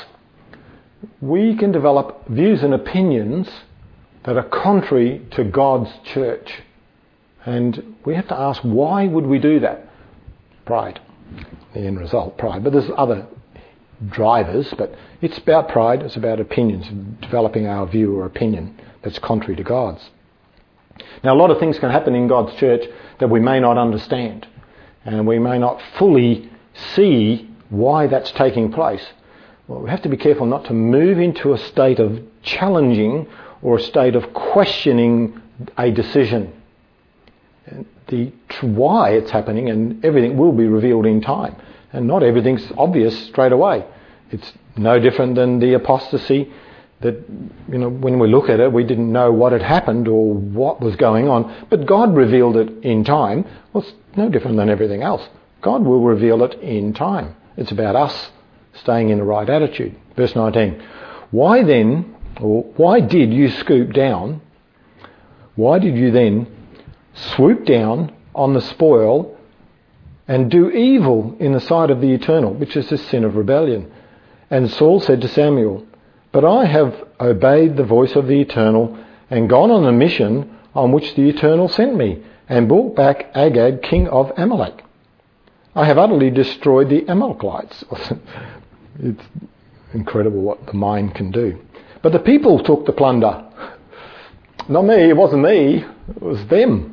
We can develop views and opinions that are contrary to God's church. And we have to ask, why would we do that? Pride. The end result, pride. But there's other drivers, but it's about pride, it's about opinions, developing our view or opinion that's contrary to God's. Now a lot of things can happen in God's church that we may not understand, and we may not fully see why that's taking place. Well, we have to be careful not to move into a state of challenging or a state of questioning a decision. And the why it's happening, and everything will be revealed in time. And not everything's obvious straight away. It's no different than the apostasy that, you know, when we look at it, we didn't know what had happened or what was going on. But God revealed it in time. Well, it's no different than everything else. God will reveal it in time. It's about us staying in the right attitude. Verse nineteen. Why then, or why did you scoop down? Why did you then swoop down on the spoil and do evil in the sight of the Eternal, which is the sin of rebellion? And Saul said to Samuel, but I have obeyed the voice of the Eternal and gone on a mission on which the Eternal sent me, and brought back Agag, king of Amalek. I have utterly destroyed the Amalekites. It's incredible what the mind can do. But the people took the plunder. Not me, it wasn't me, it was them.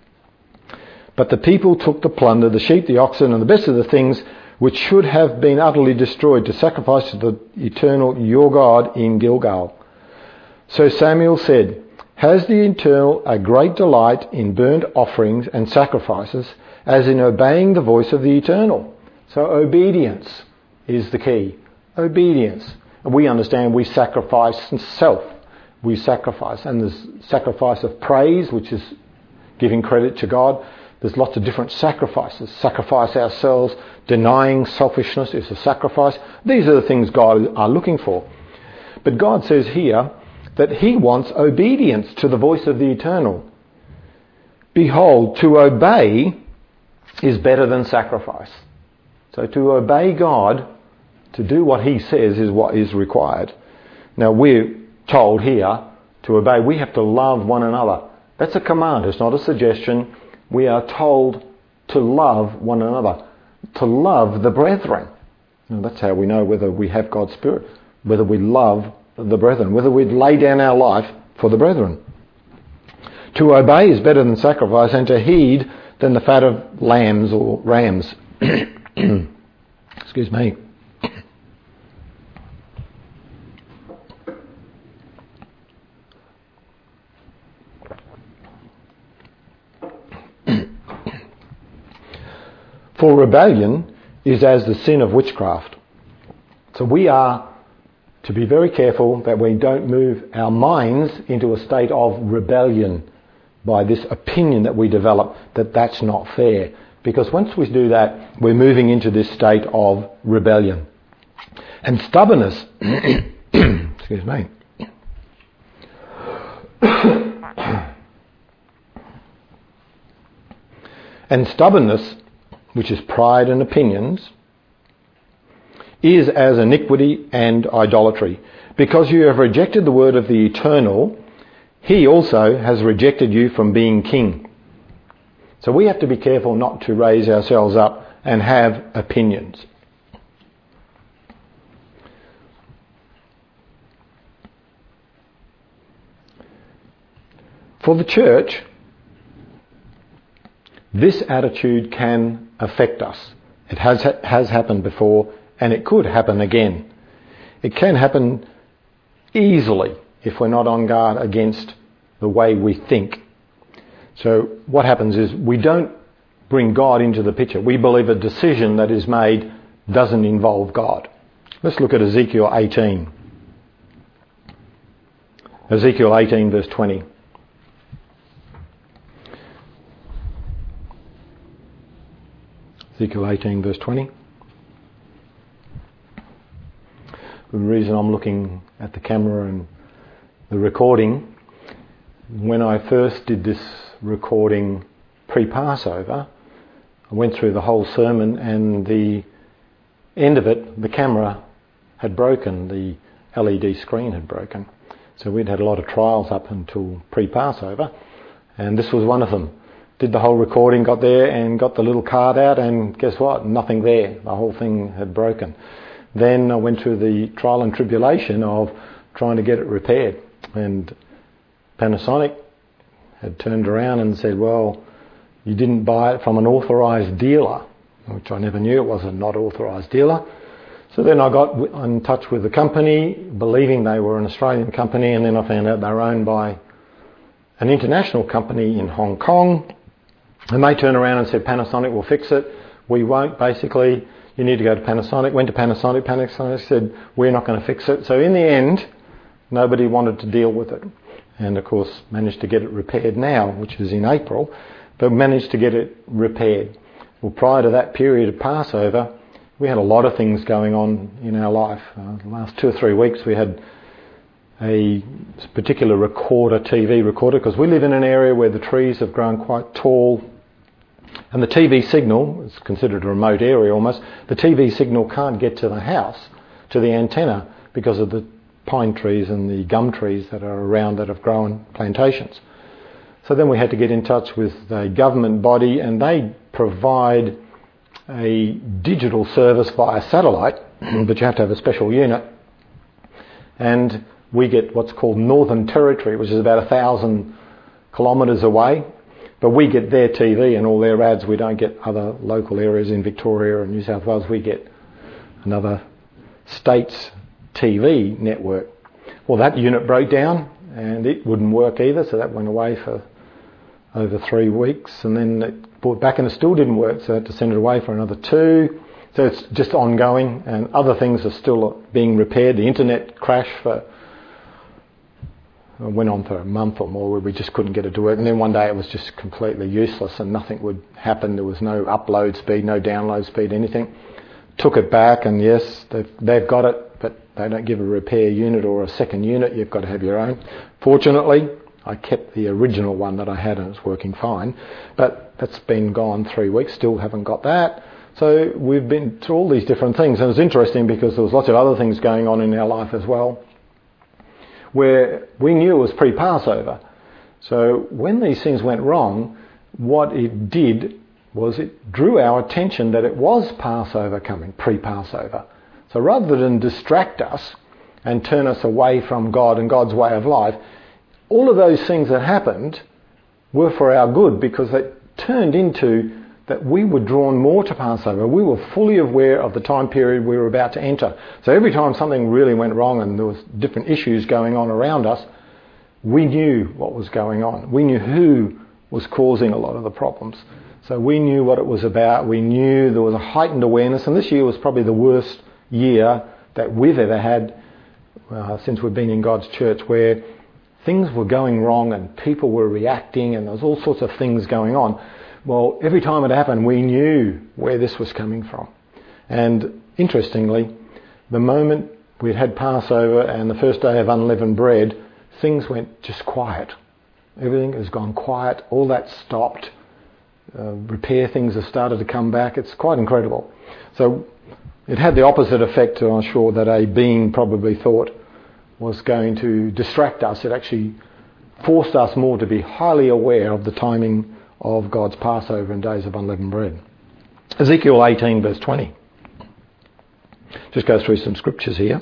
But the people took the plunder, the sheep, the oxen, and the best of the things which should have been utterly destroyed, to sacrifice to the Eternal your God in Gilgal. So Samuel said, has the Eternal a great delight in burnt offerings and sacrifices, as in obeying the voice of the Eternal? So obedience is the key. Obedience. And we understand we sacrifice self. We sacrifice. And there's sacrifice of praise, which is giving credit to God. There's lots of different sacrifices. Sacrifice ourselves, denying selfishness is a sacrifice. These are the things God are looking for. But God says here that he wants obedience to the voice of the Eternal. Behold, to obey is better than sacrifice. So to obey God, to do what he says, is what is required. Now we're told here to obey. We have to love one another. That's a command. It's not a suggestion. We are told to love one another, to love the brethren. And that's how we know whether we have God's Spirit, whether we love the brethren, whether we lay down our life for the brethren. To obey is better than sacrifice, and to heed than the fat of lambs or rams. Excuse me. For rebellion is as the sin of witchcraft. So we are to be very careful that we don't move our minds into a state of rebellion by this opinion that we develop that that's not fair. Because once we do that, we're moving into this state of rebellion. And stubbornness, excuse me, and stubbornness, which is pride and opinions, is as iniquity and idolatry. Because you have rejected the word of the Eternal, he also has rejected you from being king. So we have to be careful not to raise ourselves up and have opinions. For the church, this attitude can affect us. It has has happened before, and it could happen again. It can happen easily if we're not on guard against the way we think. So what happens is we don't bring God into the picture. We believe a decision that is made doesn't involve God. Let's look at Ezekiel eighteen. Ezekiel eighteen verse twenty. Ezekiel eighteen verse twenty. The reason I'm looking at the camera and the recording, when I first did this recording pre-Passover, I went through the whole sermon, and the end of it, the camera had broken, the L E D screen had broken. So we'd had a lot of trials up until pre-Passover, and this was one of them. Did the whole recording, got there and got the little card out, and guess what? Nothing there. The whole thing had broken. Then I went through the trial and tribulation of trying to get it repaired, and Panasonic had turned around and said, well, you didn't buy it from an authorised dealer, which I never knew. It was a not authorised dealer. So then I got in touch with the company, believing they were an Australian company, and then I found out they were owned by an international company in Hong Kong. And they turned around and said, Panasonic will fix it. We won't, basically. You need to go to Panasonic. Went to Panasonic. Panasonic said, we're not going to fix it. So in the end, nobody wanted to deal with it. And of course, managed to get it repaired now, which is in April, but managed to get it repaired. Well, prior to that period of Passover, we had a lot of things going on in our life. Uh, the last two or three weeks we had a particular recorder, T V recorder, because we live in an area where the trees have grown quite tall, and the T V signal, it's considered a remote area almost, the T V signal can't get to the house, to the antenna, because of the pine trees and the gum trees that are around that have grown plantations. So then we had to get in touch with a government body, and they provide a digital service via satellite, but you have to have a special unit. And we get what's called Northern Territory, which is about a thousand kilometres away. But we get their T V and all their ads. We don't get other local areas in Victoria and New South Wales. We get another state's T V network. Well, that unit broke down and it wouldn't work either, so that went away for over three weeks, and then it brought back and it still didn't work, so I had to send it away for another two. So it's just ongoing, and other things are still being repaired. The internet crashed for It went on for a month or more where we just couldn't get it to work, and then one day it was just completely useless and nothing would happen. There was no upload speed, no download speed, anything. Took it back, and yes, they've, they've got it, but they don't give a repair unit or a second unit. You've got to have your own. Fortunately, I kept the original one that I had and it's working fine, but that's been gone three weeks, still haven't got that. So we've been through all these different things, and it was interesting because there was lots of other things going on in our life as well, where we knew it was pre-Passover. So when these things went wrong, what it did was it drew our attention that it was Passover coming, pre-Passover. So rather than distract us and turn us away from God and God's way of life, all of those things that happened were for our good, because they turned into that we were drawn more to Passover. We were fully aware of the time period we were about to enter. So every time something really went wrong and there was different issues going on around us, we knew what was going on. We knew who was causing a lot of the problems. So we knew what it was about. We knew there was a heightened awareness, and this year was probably the worst year that we've ever had uh, since we've been in God's church, where things were going wrong and people were reacting and there was all sorts of things going on. Well, every time it happened, we knew where this was coming from. And interestingly, the moment we'd had Passover and the first day of unleavened bread, things went just quiet. Everything has gone quiet. All that stopped. Uh, repair things have started to come back. It's quite incredible. So it had the opposite effect, I'm sure, that a being probably thought was going to distract us. It actually forced us more to be highly aware of the timing of God's Passover and days of unleavened bread. Ezekiel eighteen verse twenty. Just go through some scriptures here.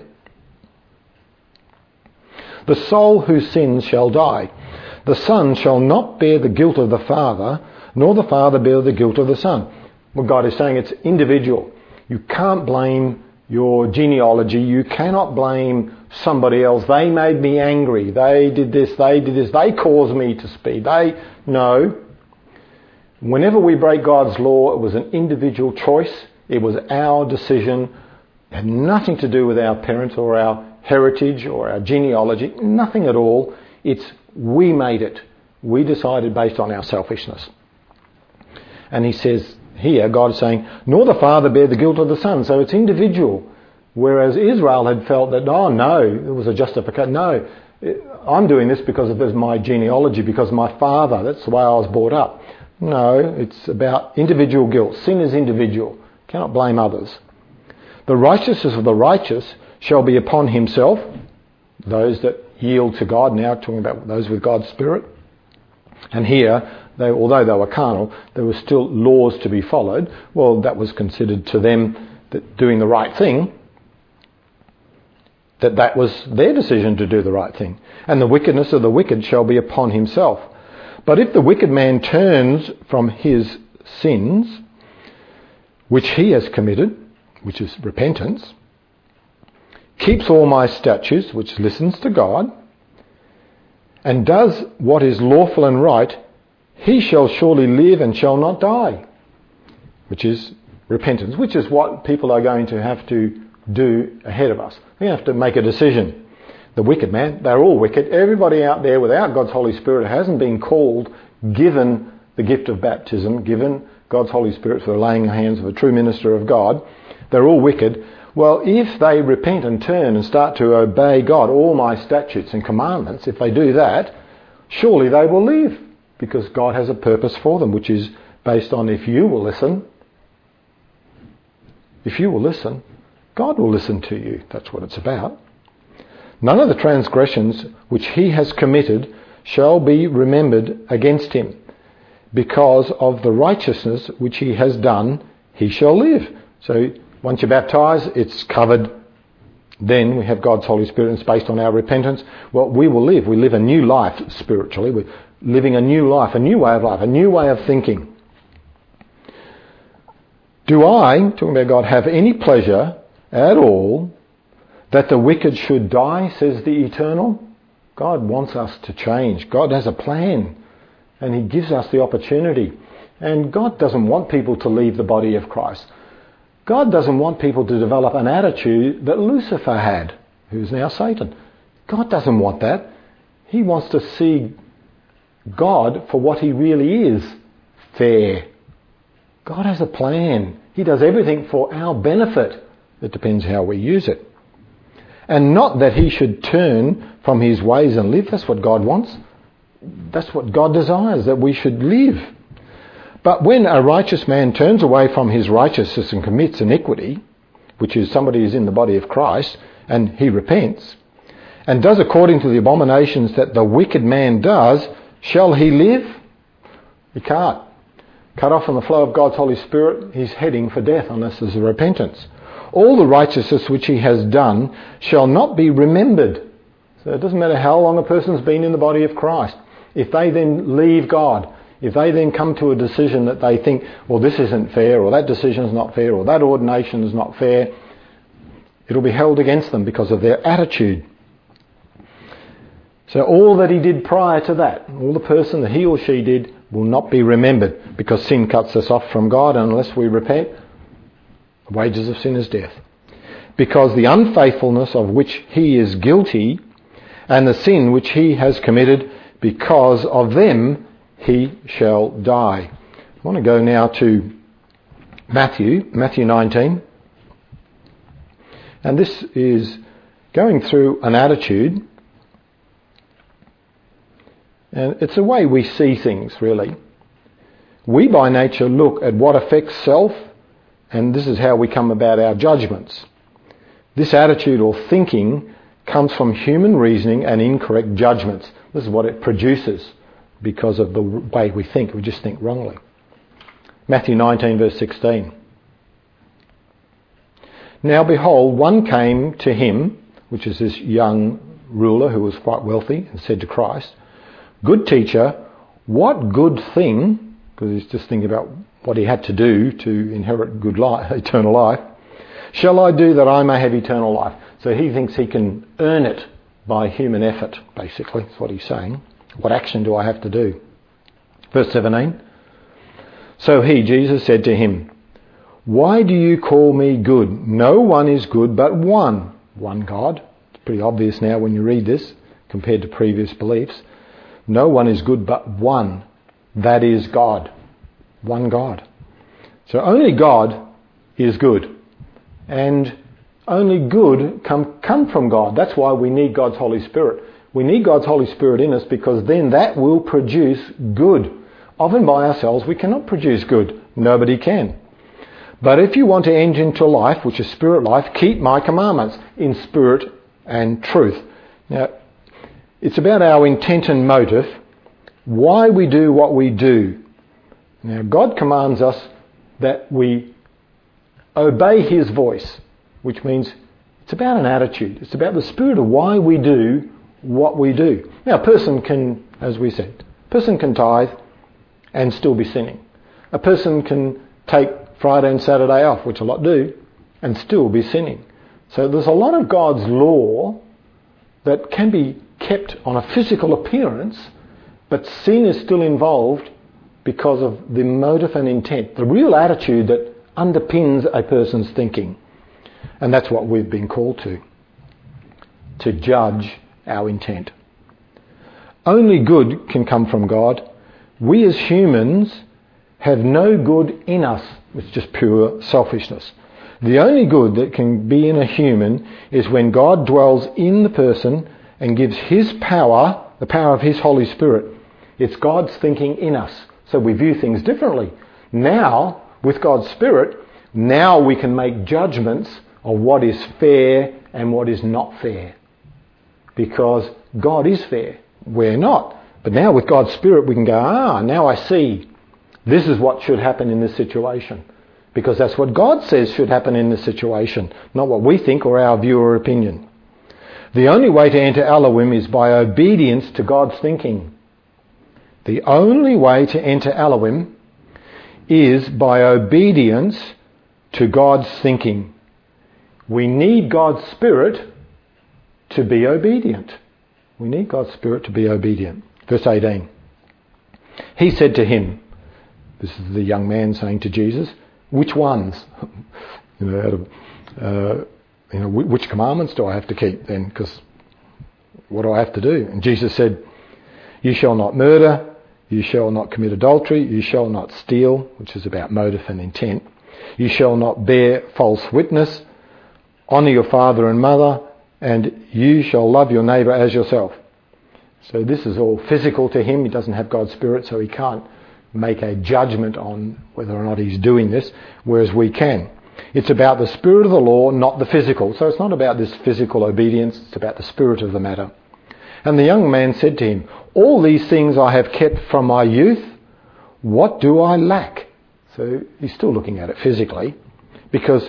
The soul who sins shall die. The son shall not bear the guilt of the father, nor the father bear the guilt of the son. Well, God is saying it's individual. You can't blame your genealogy. You cannot blame somebody else. They made me angry. They did this. They did this. They caused me to speed. They, no. Whenever we break God's law, it was an individual choice. It was our decision. It had nothing to do with our parents or our heritage or our genealogy. Nothing at all. It's we made it. We decided based on our selfishness. And he says here, God is saying, nor the father bear the guilt of the son. So it's individual. Whereas Israel had felt that, oh no, it was a justification. No, I'm doing this because of my genealogy, because of my father. That's the way I was brought up. No, it's about individual guilt. Sin is individual. Cannot blame others. The righteousness of the righteous shall be upon himself. Those that yield to God, now talking about those with God's Spirit. And here, they, although they were carnal, there were still laws to be followed. Well, that was considered to them that doing the right thing, that that was their decision to do the right thing. And the wickedness of the wicked shall be upon himself. But if the wicked man turns from his sins, which he has committed, which is repentance, keeps all my statutes, which listens to God, and does what is lawful and right, he shall surely live and shall not die, which is repentance, which is what people are going to have to do ahead of us. They have to make a decision. The wicked man, they're all wicked. Everybody out there without God's Holy Spirit hasn't been called, given the gift of baptism, given God's Holy Spirit for the laying hands of a true minister of God. They're all wicked. Well, if they repent and turn and start to obey God, all my statutes and commandments, if they do that, surely they will live, because God has a purpose for them, which is based on if you will listen. If you will listen, God will listen to you. That's what it's about. None of the transgressions which he has committed shall be remembered against him. Because of the righteousness which he has done, he shall live. So once you're baptised, it's covered. Then we have God's Holy Spirit, and it's based on our repentance. Well, we will live. We live a new life spiritually. We're living a new life, a new way of life, a new way of thinking. Do I, talking about God, have any pleasure at all that the wicked should die, says the Eternal? God wants us to change. God has a plan, and he gives us the opportunity. And God doesn't want people to leave the body of Christ. God doesn't want people to develop an attitude that Lucifer had, who's now Satan. God doesn't want that. He wants to see God for what he really is, fair. God has a plan. He does everything for our benefit. It depends how we use it. And not that he should turn from his ways and live. That's what God wants. That's what God desires, that we should live. But when a righteous man turns away from his righteousness and commits iniquity, which is somebody who's in the body of Christ, and he repents, and does according to the abominations that the wicked man does, shall he live? He can't. Cut off from the flow of God's Holy Spirit, he's heading for death unless there's a repentance. All the righteousness which he has done shall not be remembered. So it doesn't matter how long a person's been in the body of Christ. If they then leave God, if they then come to a decision that they think, well, this isn't fair, or that decision is not fair, or that ordination is not fair, it'll be held against them because of their attitude. So all that he did prior to that, all the person that he or she did, will not be remembered, because sin cuts us off from God, and unless we repent, the wages of sin is death. Because the unfaithfulness of which he is guilty, and the sin which he has committed, because of them he shall die. I want to go now to Matthew, Matthew nineteen. And this is going through an attitude. And it's a way we see things, really. We by nature look at what affects self, and this is how we come about our judgments. This attitude or thinking comes from human reasoning and incorrect judgments. This is what it produces. because of the way we think. We just think wrongly. Matthew nineteen verse sixteen. Now behold, one came to him, which is this young ruler who was quite wealthy, and said to Christ, "Good teacher, what good thing," because he's just thinking about what he had to do to inherit good life, eternal life, "shall I do that I may have eternal life?" So he thinks he can earn it by human effort, basically. That's what he's saying. What action do I have to do? Verse seventeen. So he, Jesus, said to him, "Why do you call me good? No one is good but one. One God." It's pretty obvious now when you read this compared to previous beliefs. No one is good but one. That is God. One God. So only God is good. And only good come, come from God. That's why we need God's Holy Spirit. We need God's Holy Spirit in us because then that will produce good. Often by ourselves we cannot produce good. Nobody can. But if you want to enter into life, which is spirit life, keep my commandments in spirit and truth. Now, it's about our intent and motive, why we do what we do. Now, God commands us that we obey his voice, which means it's about an attitude. It's about the spirit of why we do what we do. Now, a person can, as we said, a person can tithe and still be sinning. A person can take Friday and Saturday off, which a lot do, and still be sinning. So there's a lot of God's law that can be kept on a physical appearance, but sin is still involved because of the motive and intent, the real attitude that underpins a person's thinking. And that's what we've been called to, to judge our intent. Only good can come from God. We as humans have no good in us. It's just pure selfishness. The only good that can be in a human is when God dwells in the person and gives his power, the power of his Holy Spirit. It's God's thinking in us. So we view things differently. Now, with God's Spirit, now we can make judgments of what is fair and what is not fair. Because God is fair. We're not. But now with God's Spirit we can go, ah, now I see. This is what should happen in this situation. Because that's what God says should happen in this situation, not what we think or our view or opinion. The only way to enter Elohim is by obedience to God's thinking. The only way to enter Elohim is by obedience to God's thinking. We need God's Spirit to be obedient. We need God's Spirit to be obedient. Verse eighteen. He said to him, this is the young man saying to Jesus, which ones? you know, out of, uh, you know, which commandments do I have to keep then? Because what do I have to do? And Jesus said, you shall not murder, you shall not commit adultery, you shall not steal, which is about motive and intent. You shall not bear false witness, honour your father and mother, and you shall love your neighbour as yourself. So this is all physical to him. He doesn't have God's Spirit, so he can't make a judgment on whether or not he's doing this, whereas we can. It's about the spirit of the law, not the physical. So it's not about this physical obedience, it's about the spirit of the matter. And the young man said to him, all these things I have kept from my youth, what do I lack? So he's still looking at it physically, because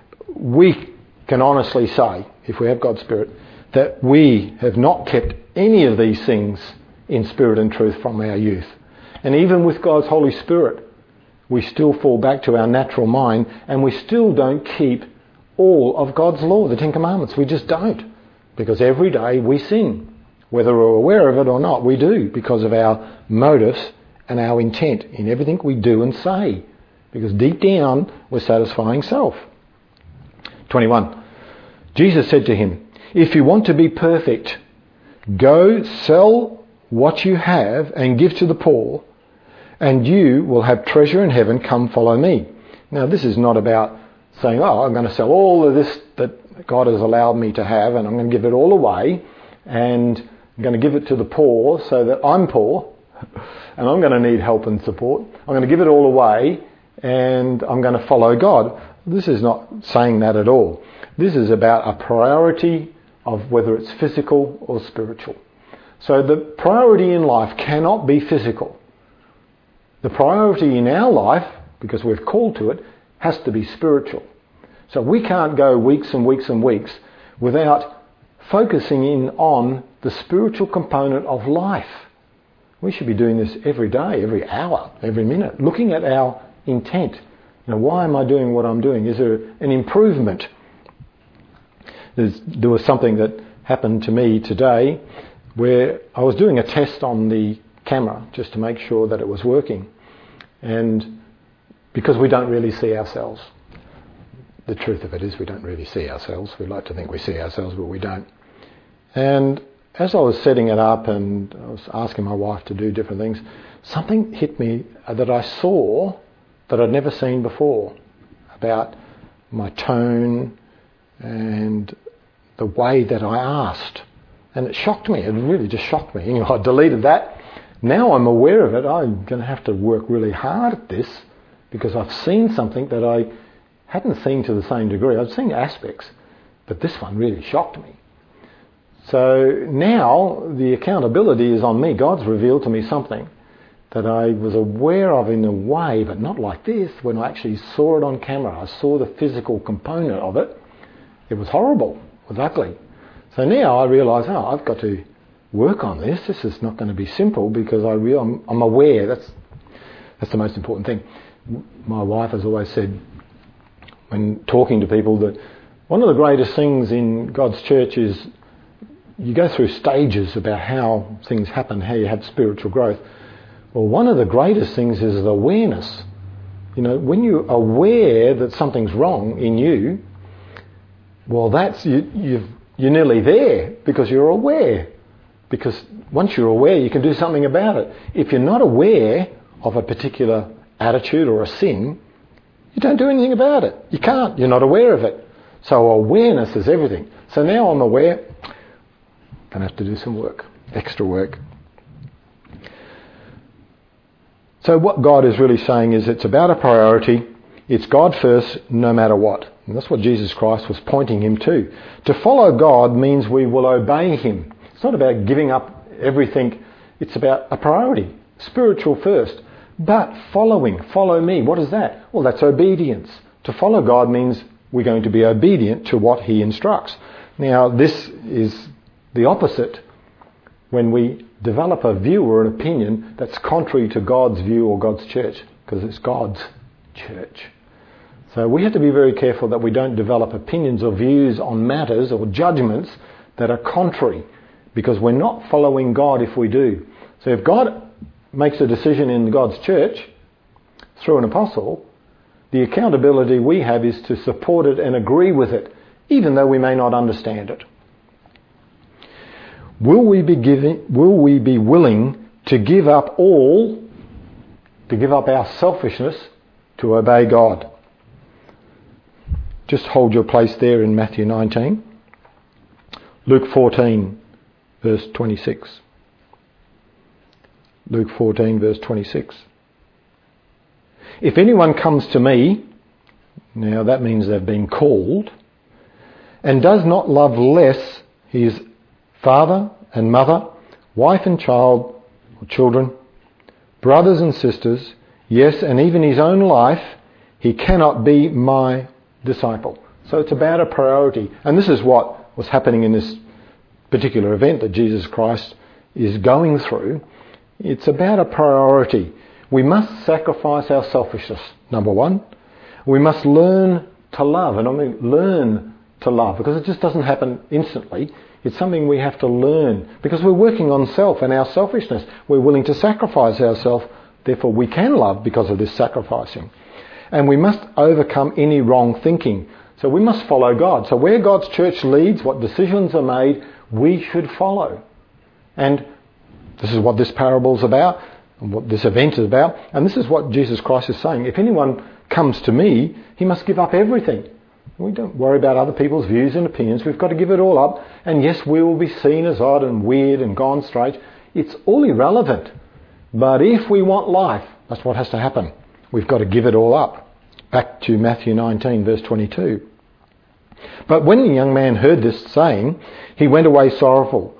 we can honestly say, if we have God's Spirit, that we have not kept any of these things in spirit and truth from our youth. And even with God's Holy Spirit, we still fall back to our natural mind and we still don't keep all of God's law, the Ten Commandments. We just don't. Because every day we sin. Whether we're aware of it or not, we do because of our motives and our intent in everything we do and say. Because deep down, we're satisfying self. twenty-one. Jesus said to him, if you want to be perfect, go sell what you have and give to the poor, and you will have treasure in heaven. Come follow me. Now this is not about saying, oh, I'm going to sell all of this that God has allowed me to have and I'm going to give it all away and I'm going to give it to the poor so that I'm poor and I'm going to need help and support. I'm going to give it all away and I'm going to follow God. This is not saying that at all. This is about a priority of whether it's physical or spiritual. So the priority in life cannot be physical. The priority in our life, because we're called to it, has to be spiritual. So we can't go weeks and weeks and weeks without focusing in on the spiritual component of life. We should be doing this every day, every hour, every minute, looking at our intent. You know, why am I doing what I'm doing? Is there an improvement? There's, there was something that happened to me today where I was doing a test on the camera just to make sure that it was working. And because we don't really see ourselves. The truth of it is we don't really see ourselves. We like to think we see ourselves, but we don't. And as I was setting it up and I was asking my wife to do different things, something hit me that I saw that I'd never seen before about my tone and the way that I asked. And it shocked me. It really just shocked me. You know, I deleted that. Now I'm aware of it. I'm going to have to work really hard at this because I've seen something that I hadn't seen to the same degree. I've seen aspects, but this one really shocked me. So now the accountability is on me. God's revealed to me something that I was aware of in a way, but not like this. When I actually saw it on camera, I saw the physical component of it. It was horrible. It was ugly. So now I realise, oh, I've got to work on this. This is not going to be simple because I real, I'm, I'm aware. That's that's the most important thing. My wife has always said, when talking to people, that one of the greatest things in God's church is you go through stages about how things happen, how you have spiritual growth. Well, one of the greatest things is the awareness. You know, when you're aware that something's wrong in you, well, that's you, you've, you're nearly there because you're aware. Because once you're aware, you can do something about it. If you're not aware of a particular attitude or a sin, you don't do anything about it. You can't. You're not aware of it. So awareness is everything. So now I'm aware. Going to have to do some work, extra work. So what God is really saying is it's about a priority. It's God first, no matter what. And that's what Jesus Christ was pointing him to. To follow God means we will obey him. It's not about giving up everything. It's about a priority. Spiritual first. But following, follow me. What is that? Well, that's obedience. To follow God means we're going to be obedient to what he instructs. Now, this is the opposite when we develop a view or an opinion that's contrary to God's view or God's church, because it's God's church. So we have to be very careful that we don't develop opinions or views on matters or judgments that are contrary, because we're not following God if we do. So if God makes a decision in God's church through an apostle, the accountability we have is to support it and agree with it, even though we may not understand it. Will we be giving, will we be willing to give up all, to give up our selfishness to obey God? Just hold your place there in Matthew nineteen. Luke fourteen, verse twenty-six. Luke fourteen, verse twenty-six. If anyone comes to me, now that means they've been called, and does not love less his father and mother, wife and child or children, brothers and sisters, yes, and even his own life, he cannot be my disciple. So it's about a priority. And this is what was happening in this particular event that Jesus Christ is going through. It's about a priority. We must sacrifice our selfishness, number one. We must learn to love. And I mean learn to love, because it just doesn't happen instantly. It's something we have to learn, because we're working on self and our selfishness. We're willing to sacrifice ourselves, therefore we can love because of this sacrificing. And we must overcome any wrong thinking. So we must follow God. So where God's church leads, what decisions are made, we should follow. And this is what this parable is about, and what this event is about. And this is what Jesus Christ is saying. If anyone comes to me, he must give up everything. We don't worry about other people's views and opinions. We've got to give it all up. And yes, we will be seen as odd and weird and gone straight. It's all irrelevant. But if we want life, that's what has to happen. We've got to give it all up. Back to Matthew nineteen, verse twenty-two. But when the young man heard this saying, he went away sorrowful,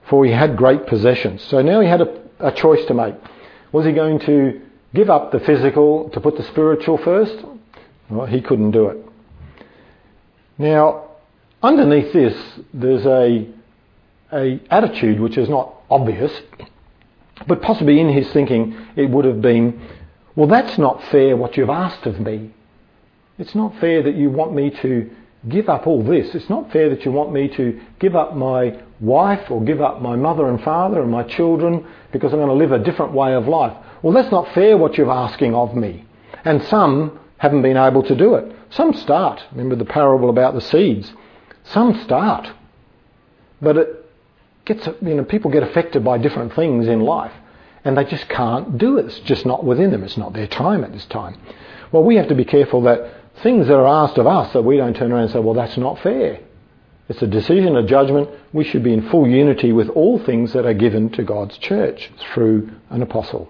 for he had great possessions. So now he had a, a choice to make. Was he going to give up the physical to put the spiritual first? Well, he couldn't do it. Now, underneath this, there's a, a attitude which is not obvious, but possibly in his thinking it would have been, well, that's not fair what you've asked of me. It's not fair that you want me to give up all this. It's not fair that you want me to give up my wife or give up my mother and father and my children because I'm going to live a different way of life. Well, that's not fair what you're asking of me. And some haven't been able to do it. Some start. Remember the parable about the seeds. Some start. But it gets, you know, people get affected by different things in life and they just can't do it. It's just not within them. It's not their time at this time. Well, we have to be careful that things that are asked of us, that we don't turn around and say, well, that's not fair. It's a decision, a judgment. We should be in full unity with all things that are given to God's church through an apostle.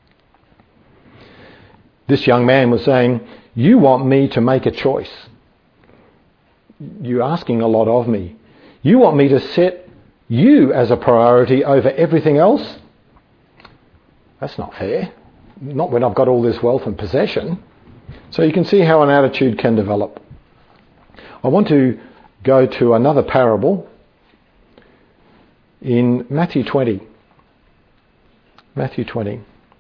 This young man was saying, you want me to make a choice. You're asking a lot of me. You want me to set you as a priority over everything else? That's not fair. Not when I've got all this wealth and possession. So you can see how an attitude can develop. I want to go to another parable in Matthew twenty. Matthew twenty.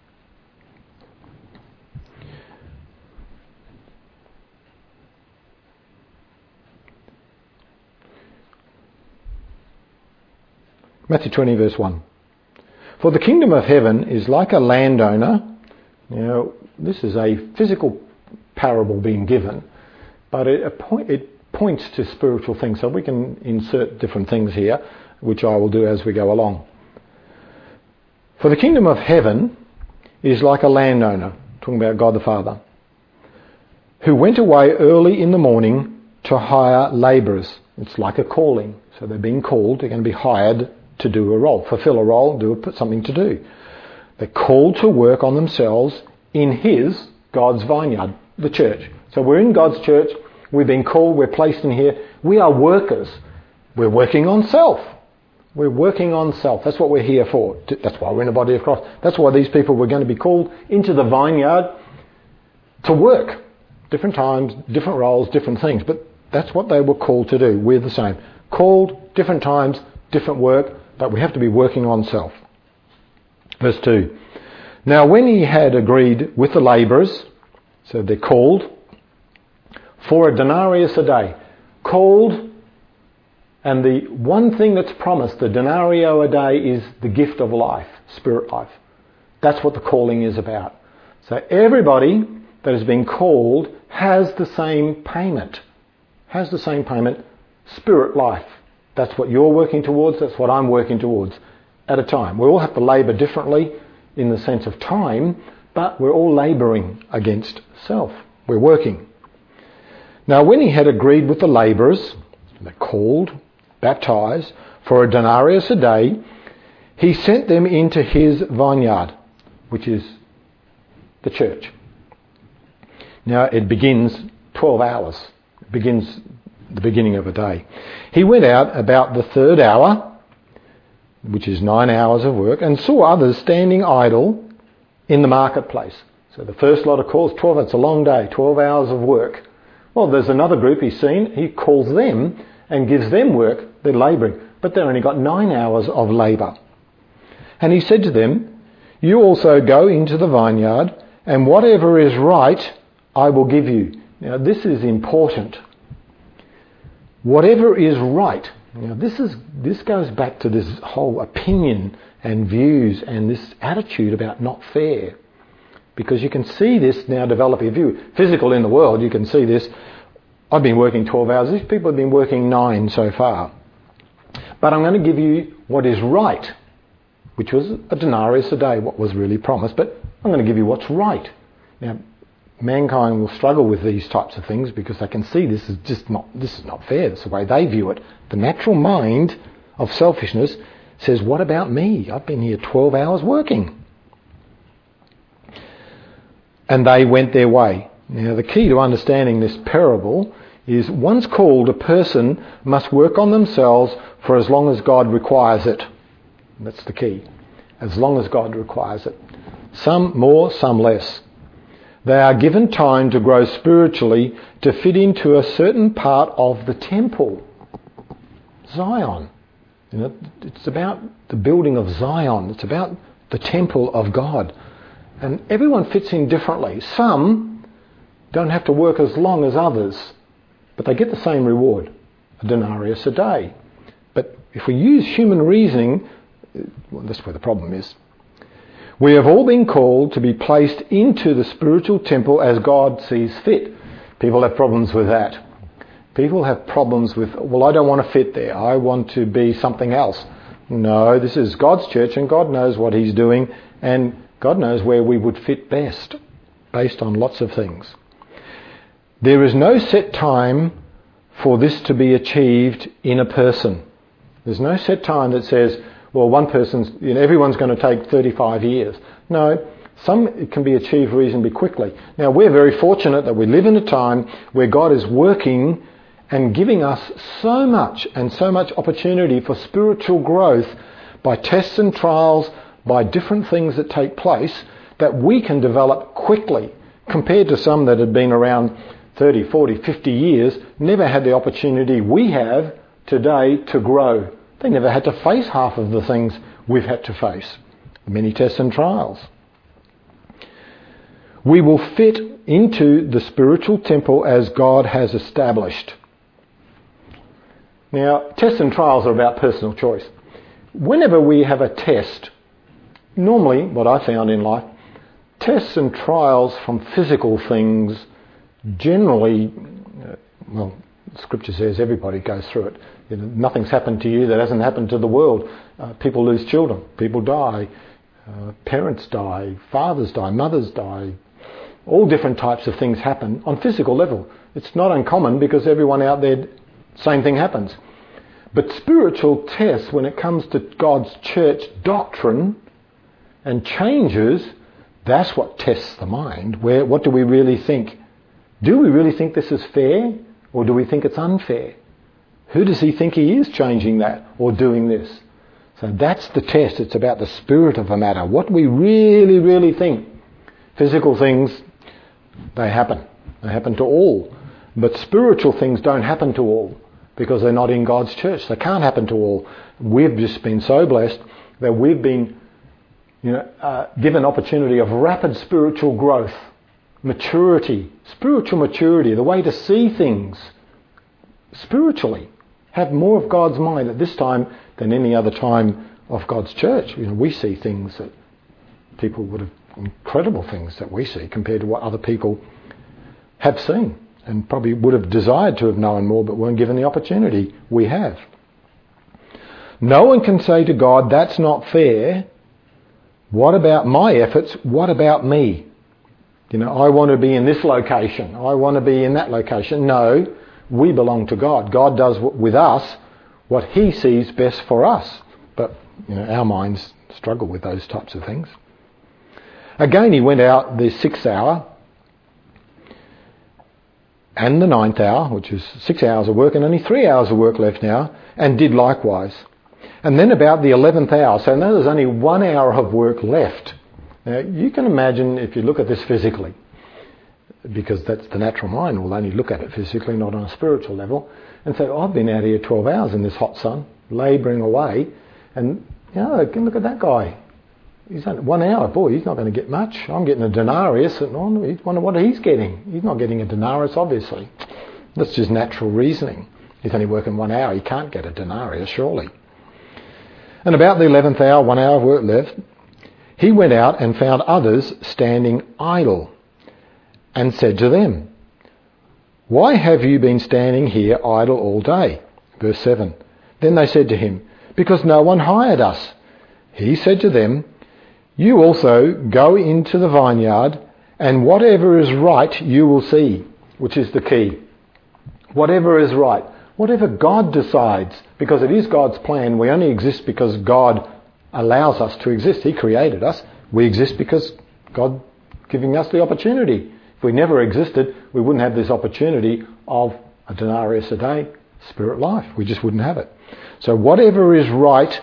Matthew twenty verse one. For the kingdom of heaven is like a landowner. Now, this is a physical parable being given, but it, it points to spiritual things. So we can insert different things here, which I will do as we go along. For the kingdom of heaven is like a landowner, talking about God the Father, who went away early in the morning to hire labourers. It's like a calling. So they're being called, they're going to be hired to do a role, fulfill a role, do a, something to do. They're called to work on themselves in his, God's vineyard, the church. So we're in God's church, we've been called, we're placed in here, we are workers. We're working on self. We're working on self. That's what we're here for. That's why we're in the body of Christ. That's why these people were going to be called into the vineyard to work. Different times, different roles, different things. But that's what they were called to do. We're the same. Called, different times, different work, but we have to be working on self. Verse two. Now when he had agreed with the labourers, so they're called, for a denarius a day. Called, and the one thing that's promised, the denario a day, is the gift of life, spirit life. That's what the calling is about. So everybody that has been called has the same payment. Has the same payment, spirit life. That's what you're working towards, that's what I'm working towards at a time. We all have to labour differently in the sense of time, but we're all labouring against self. We're working. Now when he had agreed with the labourers, they're called, baptised, for a denarius a day, he sent them into his vineyard, which is the church. Now it begins twelve hours. It begins the beginning of a day. He went out about the third hour, which is nine hours of work, and saw others standing idle in the marketplace. So the first lot of calls, twelve, it's a long day, twelve hours of work. Well, there's another group he's seen, he calls them and gives them work, they're labouring, but they've only got nine hours of labour. And he said to them, you also go into the vineyard, and whatever is right, I will give you. Now this is important. Whatever is right. Now this is this goes back to this whole opinion and views and this attitude about not fair. Because you can see this now developing. If you're physical in the world, you can see this. I've been working twelve hours. These people have been working nine so far. But I'm going to give you what is right, which was a denarius a day, what was really promised. But I'm going to give you what's right. Now, mankind will struggle with these types of things because they can see this is just not, this is not fair. That's the way they view it. The natural mind of selfishness says, what about me? I've been here twelve hours working. And they went their way. Now the key to understanding this parable is once called, a person must work on themselves for as long as God requires it. That's the key. As long as God requires it. Some more, some less. They are given time to grow spiritually to fit into a certain part of the temple. Zion. You know, it's about the building of Zion. It's about the temple of God. And everyone fits in differently. Some don't have to work as long as others, but they get the same reward, a denarius a day. But if we use human reasoning, well, that's where the problem is. We have all been called to be placed into the spiritual temple as God sees fit. People have problems with that. People have problems with, well, I don't want to fit there. I want to be something else. No, this is God's church and God knows what He's doing and God knows where we would fit best based on lots of things. There is no set time for this to be achieved in a person. There's no set time that says, well, one person's, you know, everyone's going to take thirty-five years. No, some it can be achieved reasonably quickly. Now, we're very fortunate that we live in a time where God is working and giving us so much and so much opportunity for spiritual growth by tests and trials, by different things that take place, that we can develop quickly compared to some that had been around thirty, forty, fifty years, never had the opportunity we have today to grow. They never had to face half of the things we've had to face. Many tests and trials. We will fit into the spiritual temple as God has established. Now, tests and trials are about personal choice. Whenever we have a test, normally, what I found in life, tests and trials from physical things generally, uh, well, Scripture says everybody goes through it. You know, nothing's happened to you that hasn't happened to the world. Uh, people lose children, people die, uh, parents die, fathers die, mothers die. All different types of things happen on physical level. It's not uncommon because everyone out there, same thing happens. But spiritual tests, when it comes to God's church doctrine and changes, that's what tests the mind. Where, what do we really think? Do we really think this is fair, or do we think it's unfair? Who does he think he is changing that or doing this? So that's the test. It's about the spirit of the matter. What we really, really think. Physical things, they happen. They happen to all. But spiritual things don't happen to all because they're not in God's church. They can't happen to all. We've just been so blessed that we've been, you know, uh, given opportunity of rapid spiritual growth, maturity, spiritual maturity, the way to see things spiritually. Have more of God's mind at this time than any other time of God's church. You know, we see things that people would have, incredible things that we see compared to what other people have seen and probably would have desired to have known more but weren't given the opportunity. We have. No one can say to God, that's not fair. What about my efforts? What about me? You know, I want to be in this location. I want to be in that location. No. We belong to God. God does with us what He sees best for us. But, you know, our minds struggle with those types of things. Again, he went out the sixth hour and the ninth hour, which is six hours of work and only three hours of work left now, and did likewise. And then about the eleventh hour, so now there's only one hour of work left. Now, you can imagine if you look at this physically, because that's the natural mind will only look at it physically, not on a spiritual level, and say, oh, I've been out here twelve hours in this hot sun, labouring away, and, you know, look at that guy. He's only one hour, boy, he's not going to get much. I'm getting a denarius, and I wonder what he's getting. He's not getting a denarius, obviously. That's just natural reasoning. He's only working one hour, he can't get a denarius, surely. And about the eleventh hour, one hour of work left, he went out and found others standing idle, and said to them, why have you been standing here idle all day? Verse seven. Then they said to him, because no one hired us. He said to them, you also go into the vineyard, and whatever is right you will see, which is the key. Whatever is right. Whatever God decides, because it is God's plan. We only exist because God allows us to exist. He created us. We exist because God giving us the opportunity. If we never existed, we wouldn't have this opportunity of a denarius a day, spirit life. We just wouldn't have it. So whatever is right,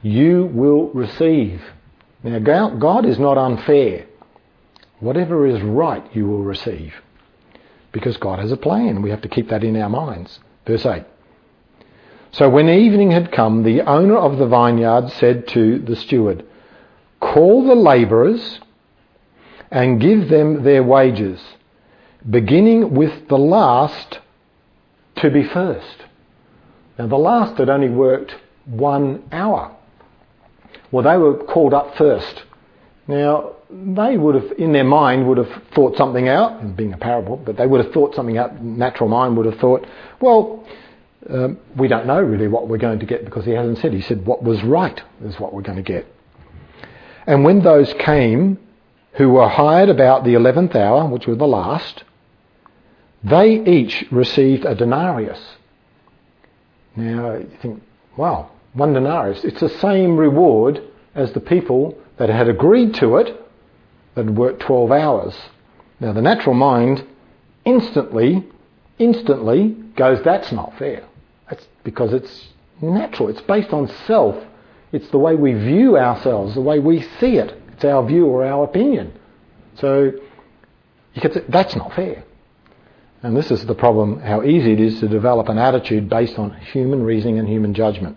you will receive. Now, God is not unfair. Whatever is right, you will receive. Because God has a plan. We have to keep that in our minds. Verse eight. So when evening had come, the owner of the vineyard said to the steward, call the labourers and give them their wages, beginning with the last to be first. Now the last had only worked one hour. Well, they were called up first. Now, they would have, in their mind, would have thought something out, being a parable, but they would have thought something out, natural mind would have thought, well, um, we don't know really what we're going to get because he hasn't said. He said what was right is what we're going to get. And when those came who were hired about the eleventh hour, which was the last, they each received a denarius. Now, you think, wow, one denarius. It's the same reward as the people that had agreed to it that had worked twelve hours. Now, the natural mind instantly, instantly goes, that's not fair. That's because it's natural. It's based on self. It's the way we view ourselves, the way we see it. It's our view or our opinion. So you could say, that's not fair. And this is the problem, how easy it is to develop an attitude based on human reasoning and human judgment.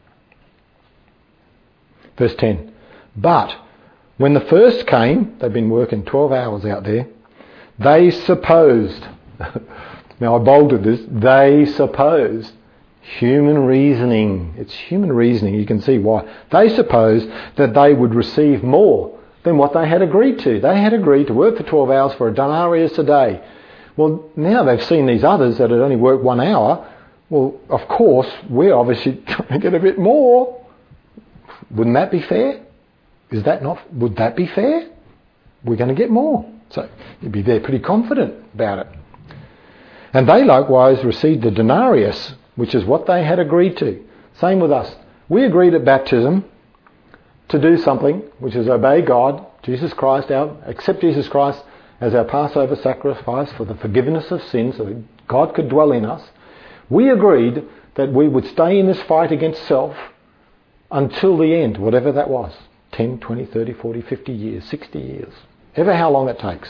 Verse ten. But when the first came, they'd been working twelve hours out there, they supposed, now I bolded this, they supposed, human reasoning, it's human reasoning, you can see why, they supposed that they would receive more than what they had agreed to. They had agreed to work for twelve hours for a denarius a day. Well, now they've seen these others that had only worked one hour. Well, of course, we're obviously trying to get a bit more. Wouldn't that be fair? Is that not, would that be fair? We're going to get more. So you'd be there pretty confident about it. And they likewise received the denarius, which is what they had agreed to. Same with us. We agreed at baptism to do something, which is obey God, Jesus Christ, our, accept Jesus Christ as our Passover sacrifice for the forgiveness of sins so that God could dwell in us. We agreed that we would stay in this fight against self until the end, whatever that was. ten, twenty, thirty, forty, fifty years, sixty years. Ever how long it takes.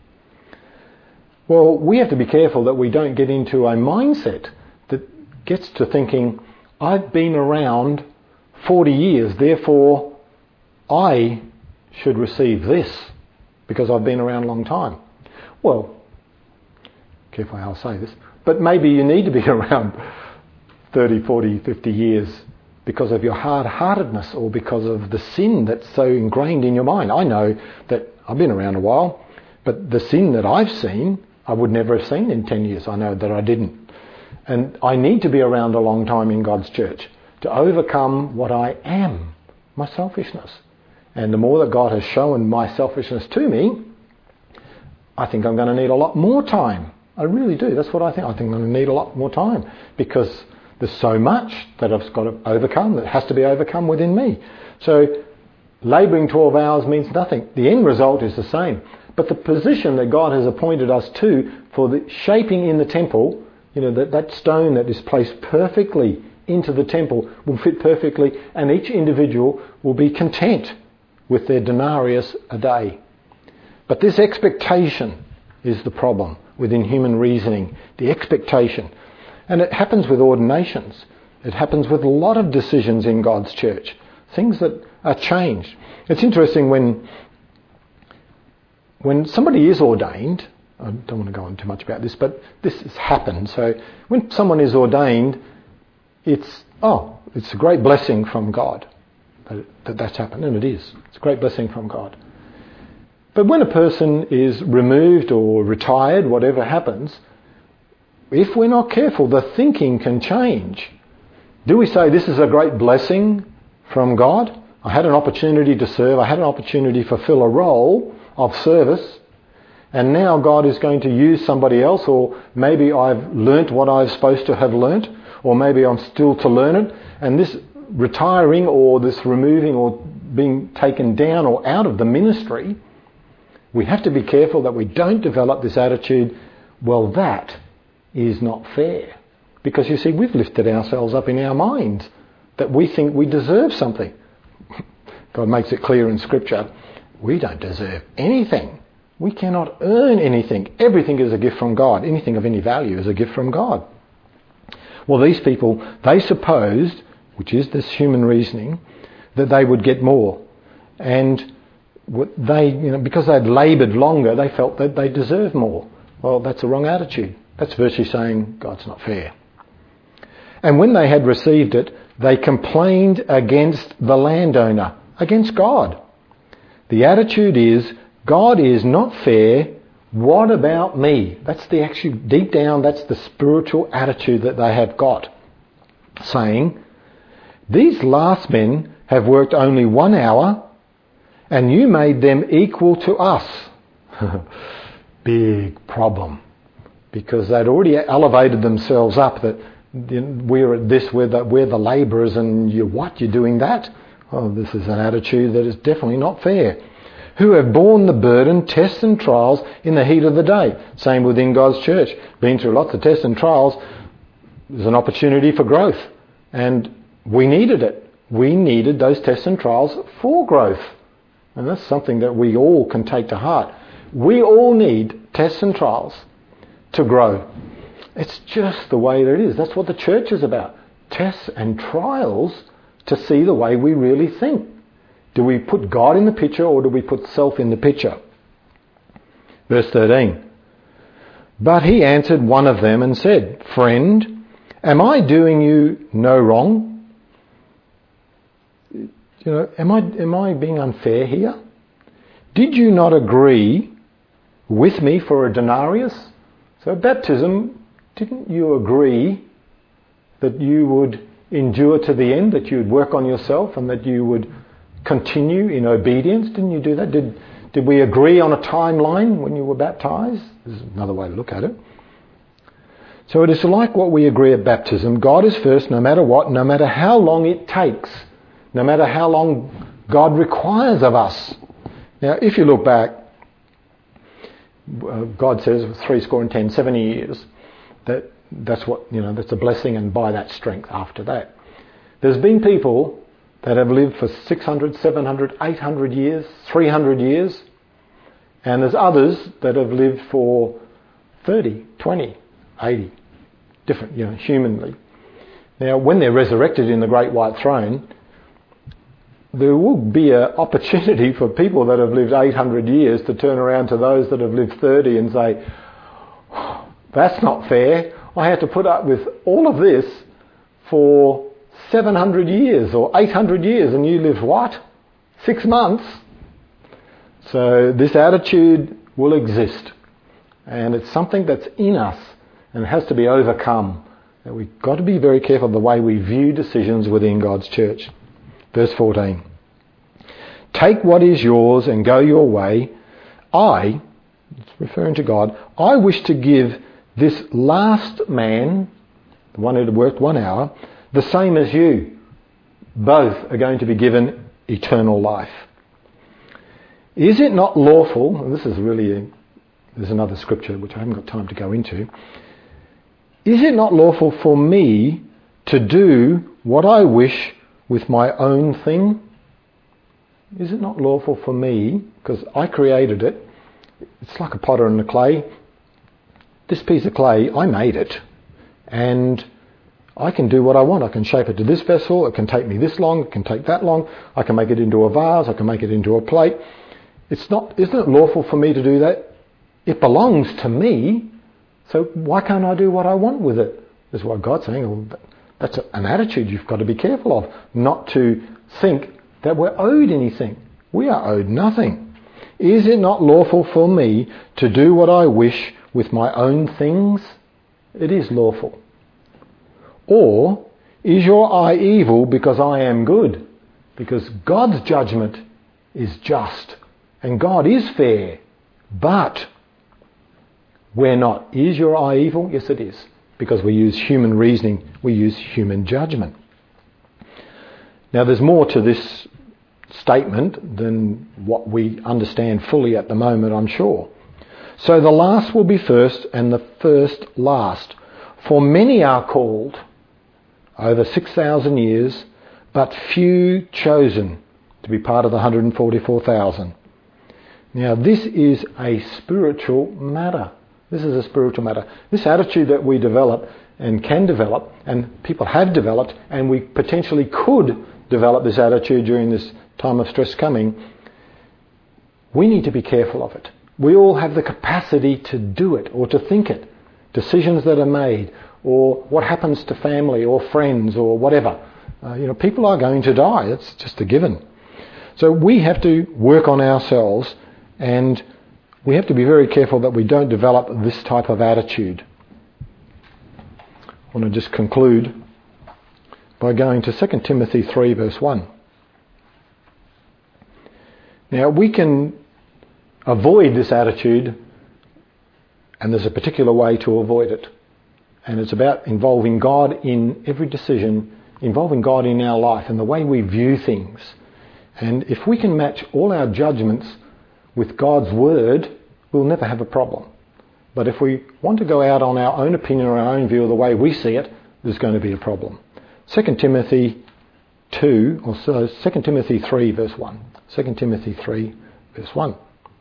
Well, we have to be careful that we don't get into a mindset that gets to thinking, I've been around forty years, therefore I should receive this because I've been around a long time. Well, careful how I say this, but maybe you need to be around thirty, forty, fifty years because of your hard-heartedness or because of the sin that's so ingrained in your mind. I know that I've been around a while, but the sin that I've seen, I would never have seen in ten years. I know that I didn't. And I need to be around a long time in God's church to overcome what I am, my selfishness. And the more that God has shown my selfishness to me, I think I'm going to need a lot more time. I really do. That's what I think. I think I'm going to need a lot more time because there's so much that I've got to overcome that has to be overcome within me. So labouring twelve hours means nothing. The end result is the same. But the position that God has appointed us to for the shaping in the temple, you know, that, that stone that is placed perfectly into the temple will fit perfectly, and each individual will be content with their denarius a day. But this expectation is the problem within human reasoning, the expectation. And it happens with ordinations. It happens with a lot of decisions in God's church, things that are changed. It's interesting when when somebody is ordained, I don't want to go on too much about this, but this has happened. So when someone is ordained, it's, oh, it's a great blessing from God that, that that's happened, and it is. It's a great blessing from God. But when a person is removed or retired, whatever happens, if we're not careful, the thinking can change. Do we say this is a great blessing from God? I had an opportunity to serve. I had an opportunity to fulfill a role of service. And now God is going to use somebody else, or maybe I've learnt what I was supposed to have learnt, or maybe I'm still to learn it. And this retiring or this removing or being taken down or out of the ministry, we have to be careful that we don't develop this attitude, well, that is not fair. Because you see, we've lifted ourselves up in our minds that we think we deserve something. God makes it clear in Scripture, we don't deserve anything. We cannot earn anything. Everything is a gift from God. Anything of any value is a gift from God. Well, these people, they supposed, which is this human reasoning, that they would get more. And they, you know, because they'd laboured longer, they felt that they deserved more. Well, that's a wrong attitude. That's virtually saying God's not fair. And when they had received it, they complained against the landowner, against God. The attitude is, God is not fair. What about me? That's the actual, deep down, that's the spiritual attitude that they have got. Saying, these last men have worked only one hour and you made them equal to us. Big problem. Because they'd already elevated themselves up that we're at this, we're the, we're the labourers, and you what, you're doing that? Oh, this is an attitude that is definitely not fair. Who have borne the burden, tests and trials in the heat of the day. Same within God's church. Been through lots of tests and trials. There's an opportunity for growth. And we needed it. We needed those tests and trials for growth. And that's something that we all can take to heart. We all need tests and trials to grow. It's just the way that it is. That's what the church is about. Tests and trials to see the way we really think. Do we put God in the picture or do we put self in the picture? Verse thirteen. But he answered one of them and said, Friend, am I doing you no wrong? You know, am I, am I being unfair here? Did you not agree with me for a denarius? So at baptism, didn't you agree that you would endure to the end, that you would work on yourself and that you would continue in obedience? Didn't you do that? Did did we agree on a timeline when you were baptised? This is another way to look at it. So it is like what we agree at baptism. God is first no matter what, no matter how long it takes, no matter how long God requires of us. Now, if you look back, uh, God says three score and ten, seventy years. That that's what, you know, that's a blessing, and by that strength after that. There's been people that have lived for six hundred, seven hundred, eight hundred years, three hundred years. And there's others that have lived for thirty, twenty, eighty, different, you know, humanly. Now, when they're resurrected in the great white throne, there will be an opportunity for people that have lived eight hundred years to turn around to those that have lived thirty and say, oh, that's not fair. I had to put up with all of this for seven hundred years or eight hundred years, and you lived what? Six months? So this attitude will exist, and it's something that's in us and it has to be overcome. And we've got to be very careful of the way we view decisions within God's church. Verse fourteen. Take what is yours and go your way. I, it's referring to God, I wish to give this last man, the one who had worked one hour, the same as you. Both are going to be given eternal life. Is it not lawful, and this is really, a, there's another scripture which I haven't got time to go into. Is it not lawful for me to do what I wish with my own thing? Is it not lawful for me, because I created it, it's like a potter and the clay. This piece of clay, I made it, and I can do what I want. I can shape it to this vessel, it can take me this long, it can take that long, I can make it into a vase, I can make it into a plate. It's not, isn't it lawful for me to do that? It belongs to me, so why can't I do what I want with it? That's what God's saying. Well, that's an attitude you've got to be careful of, not to think that we're owed anything. We are owed nothing. Is it not lawful for me to do what I wish with my own things? It is lawful. Or is your eye evil because I am good? Because God's judgment is just and God is fair, but we're not. Is your eye evil? Yes, it is. Because we use human reasoning, we use human judgment. Now there's more to this statement than what we understand fully at the moment, I'm sure. So the last will be first and the first last. For many are called, over six thousand years, but few chosen. to be part of the one hundred forty-four thousand. Now this is a spiritual matter. This is a spiritual matter. This attitude that we develop and can develop, and people have developed, and we potentially could develop this attitude during this time of stress coming, we need to be careful of it. We all have the capacity to do it or to think it. Decisions that are made, or what happens to family or friends or whatever. Uh, you know, people are going to die. It's just a given. So we have to work on ourselves, and we have to be very careful that we don't develop this type of attitude. I want to just conclude by going to Second Timothy three verse one. Now we can avoid this attitude, and there's a particular way to avoid it. And it's about involving God in every decision, involving God in our life and the way we view things. And if we can match all our judgments with God's word, we'll never have a problem. But if we want to go out on our own opinion or our own view of the way we see it, there's going to be a problem. Second Timothy two, or so Second Timothy three verse one. Second Timothy three verse one.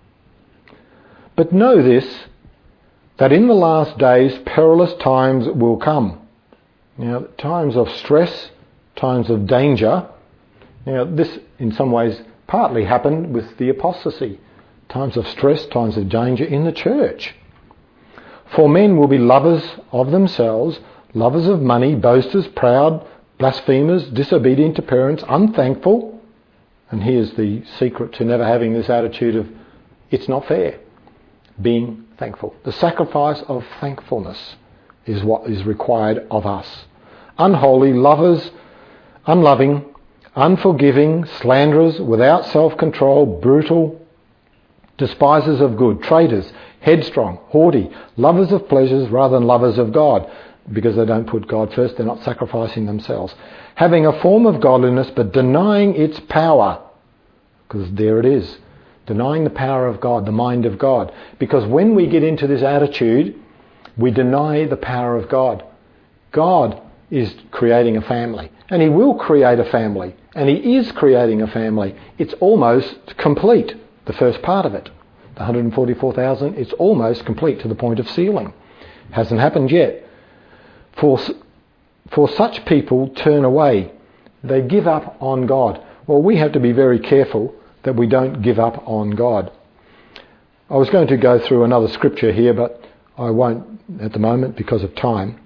But know this, that in the last days perilous times will come. Now, times of stress, times of danger. Now, this in some ways partly happened with the apostasy. Times of stress, times of danger in the church. For men will be lovers of themselves, lovers of money, boasters, proud, blasphemers, disobedient to parents, unthankful. And here's the secret to never having this attitude of, it's not fair. Being thankful. The sacrifice of thankfulness is what is required of us. Unholy, lovers, unloving, unforgiving, slanderers, without self-control, brutal, despisers of good, traitors, headstrong, haughty, lovers of pleasures rather than lovers of God, because they don't put God first, they're not sacrificing themselves. Having a form of godliness but denying its power, because there it is. Denying the power of God, the mind of God. Because when we get into this attitude, we deny the power of God. God is creating a family, and He will create a family, and He is creating a family. It's almost complete, the first part of it. The one hundred forty-four thousand, it's almost complete to the point of sealing. Hasn't happened yet. For, for such people turn away. They give up on God. Well, we have to be very careful that we don't give up on God. I was going to go through another scripture here, but I won't at the moment because of time.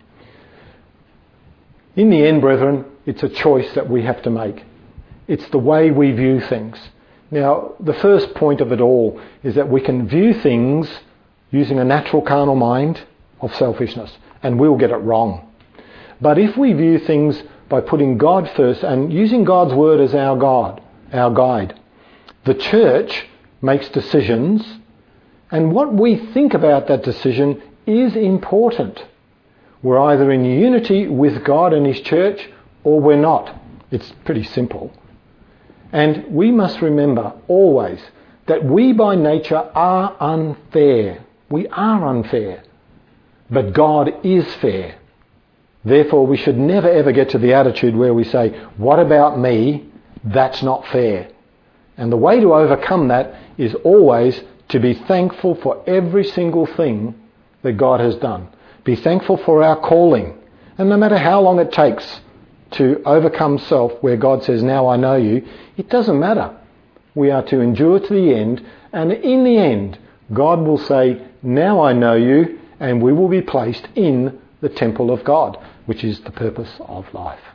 In the end, brethren, it's a choice that we have to make. It's the way we view things. Now, the first point of it all is that we can view things using a natural carnal mind of selfishness, and we'll get it wrong. But if we view things by putting God first and using God's word as our God, our guide, the church makes decisions, and what we think about that decision is important. We're either in unity with God and His church, or we're not. It's pretty simple. And we must remember always that we by nature are unfair. We are unfair. But God is fair. Therefore, we should never ever get to the attitude where we say, what about me? That's not fair. And the way to overcome that is always to be thankful for every single thing that God has done. Be thankful for our calling. And no matter how long it takes to overcome self, where God says, now I know you, it doesn't matter. We are to endure to the end. And in the end, God will say, now I know you, and we will be placed in the temple of God, which is the purpose of life.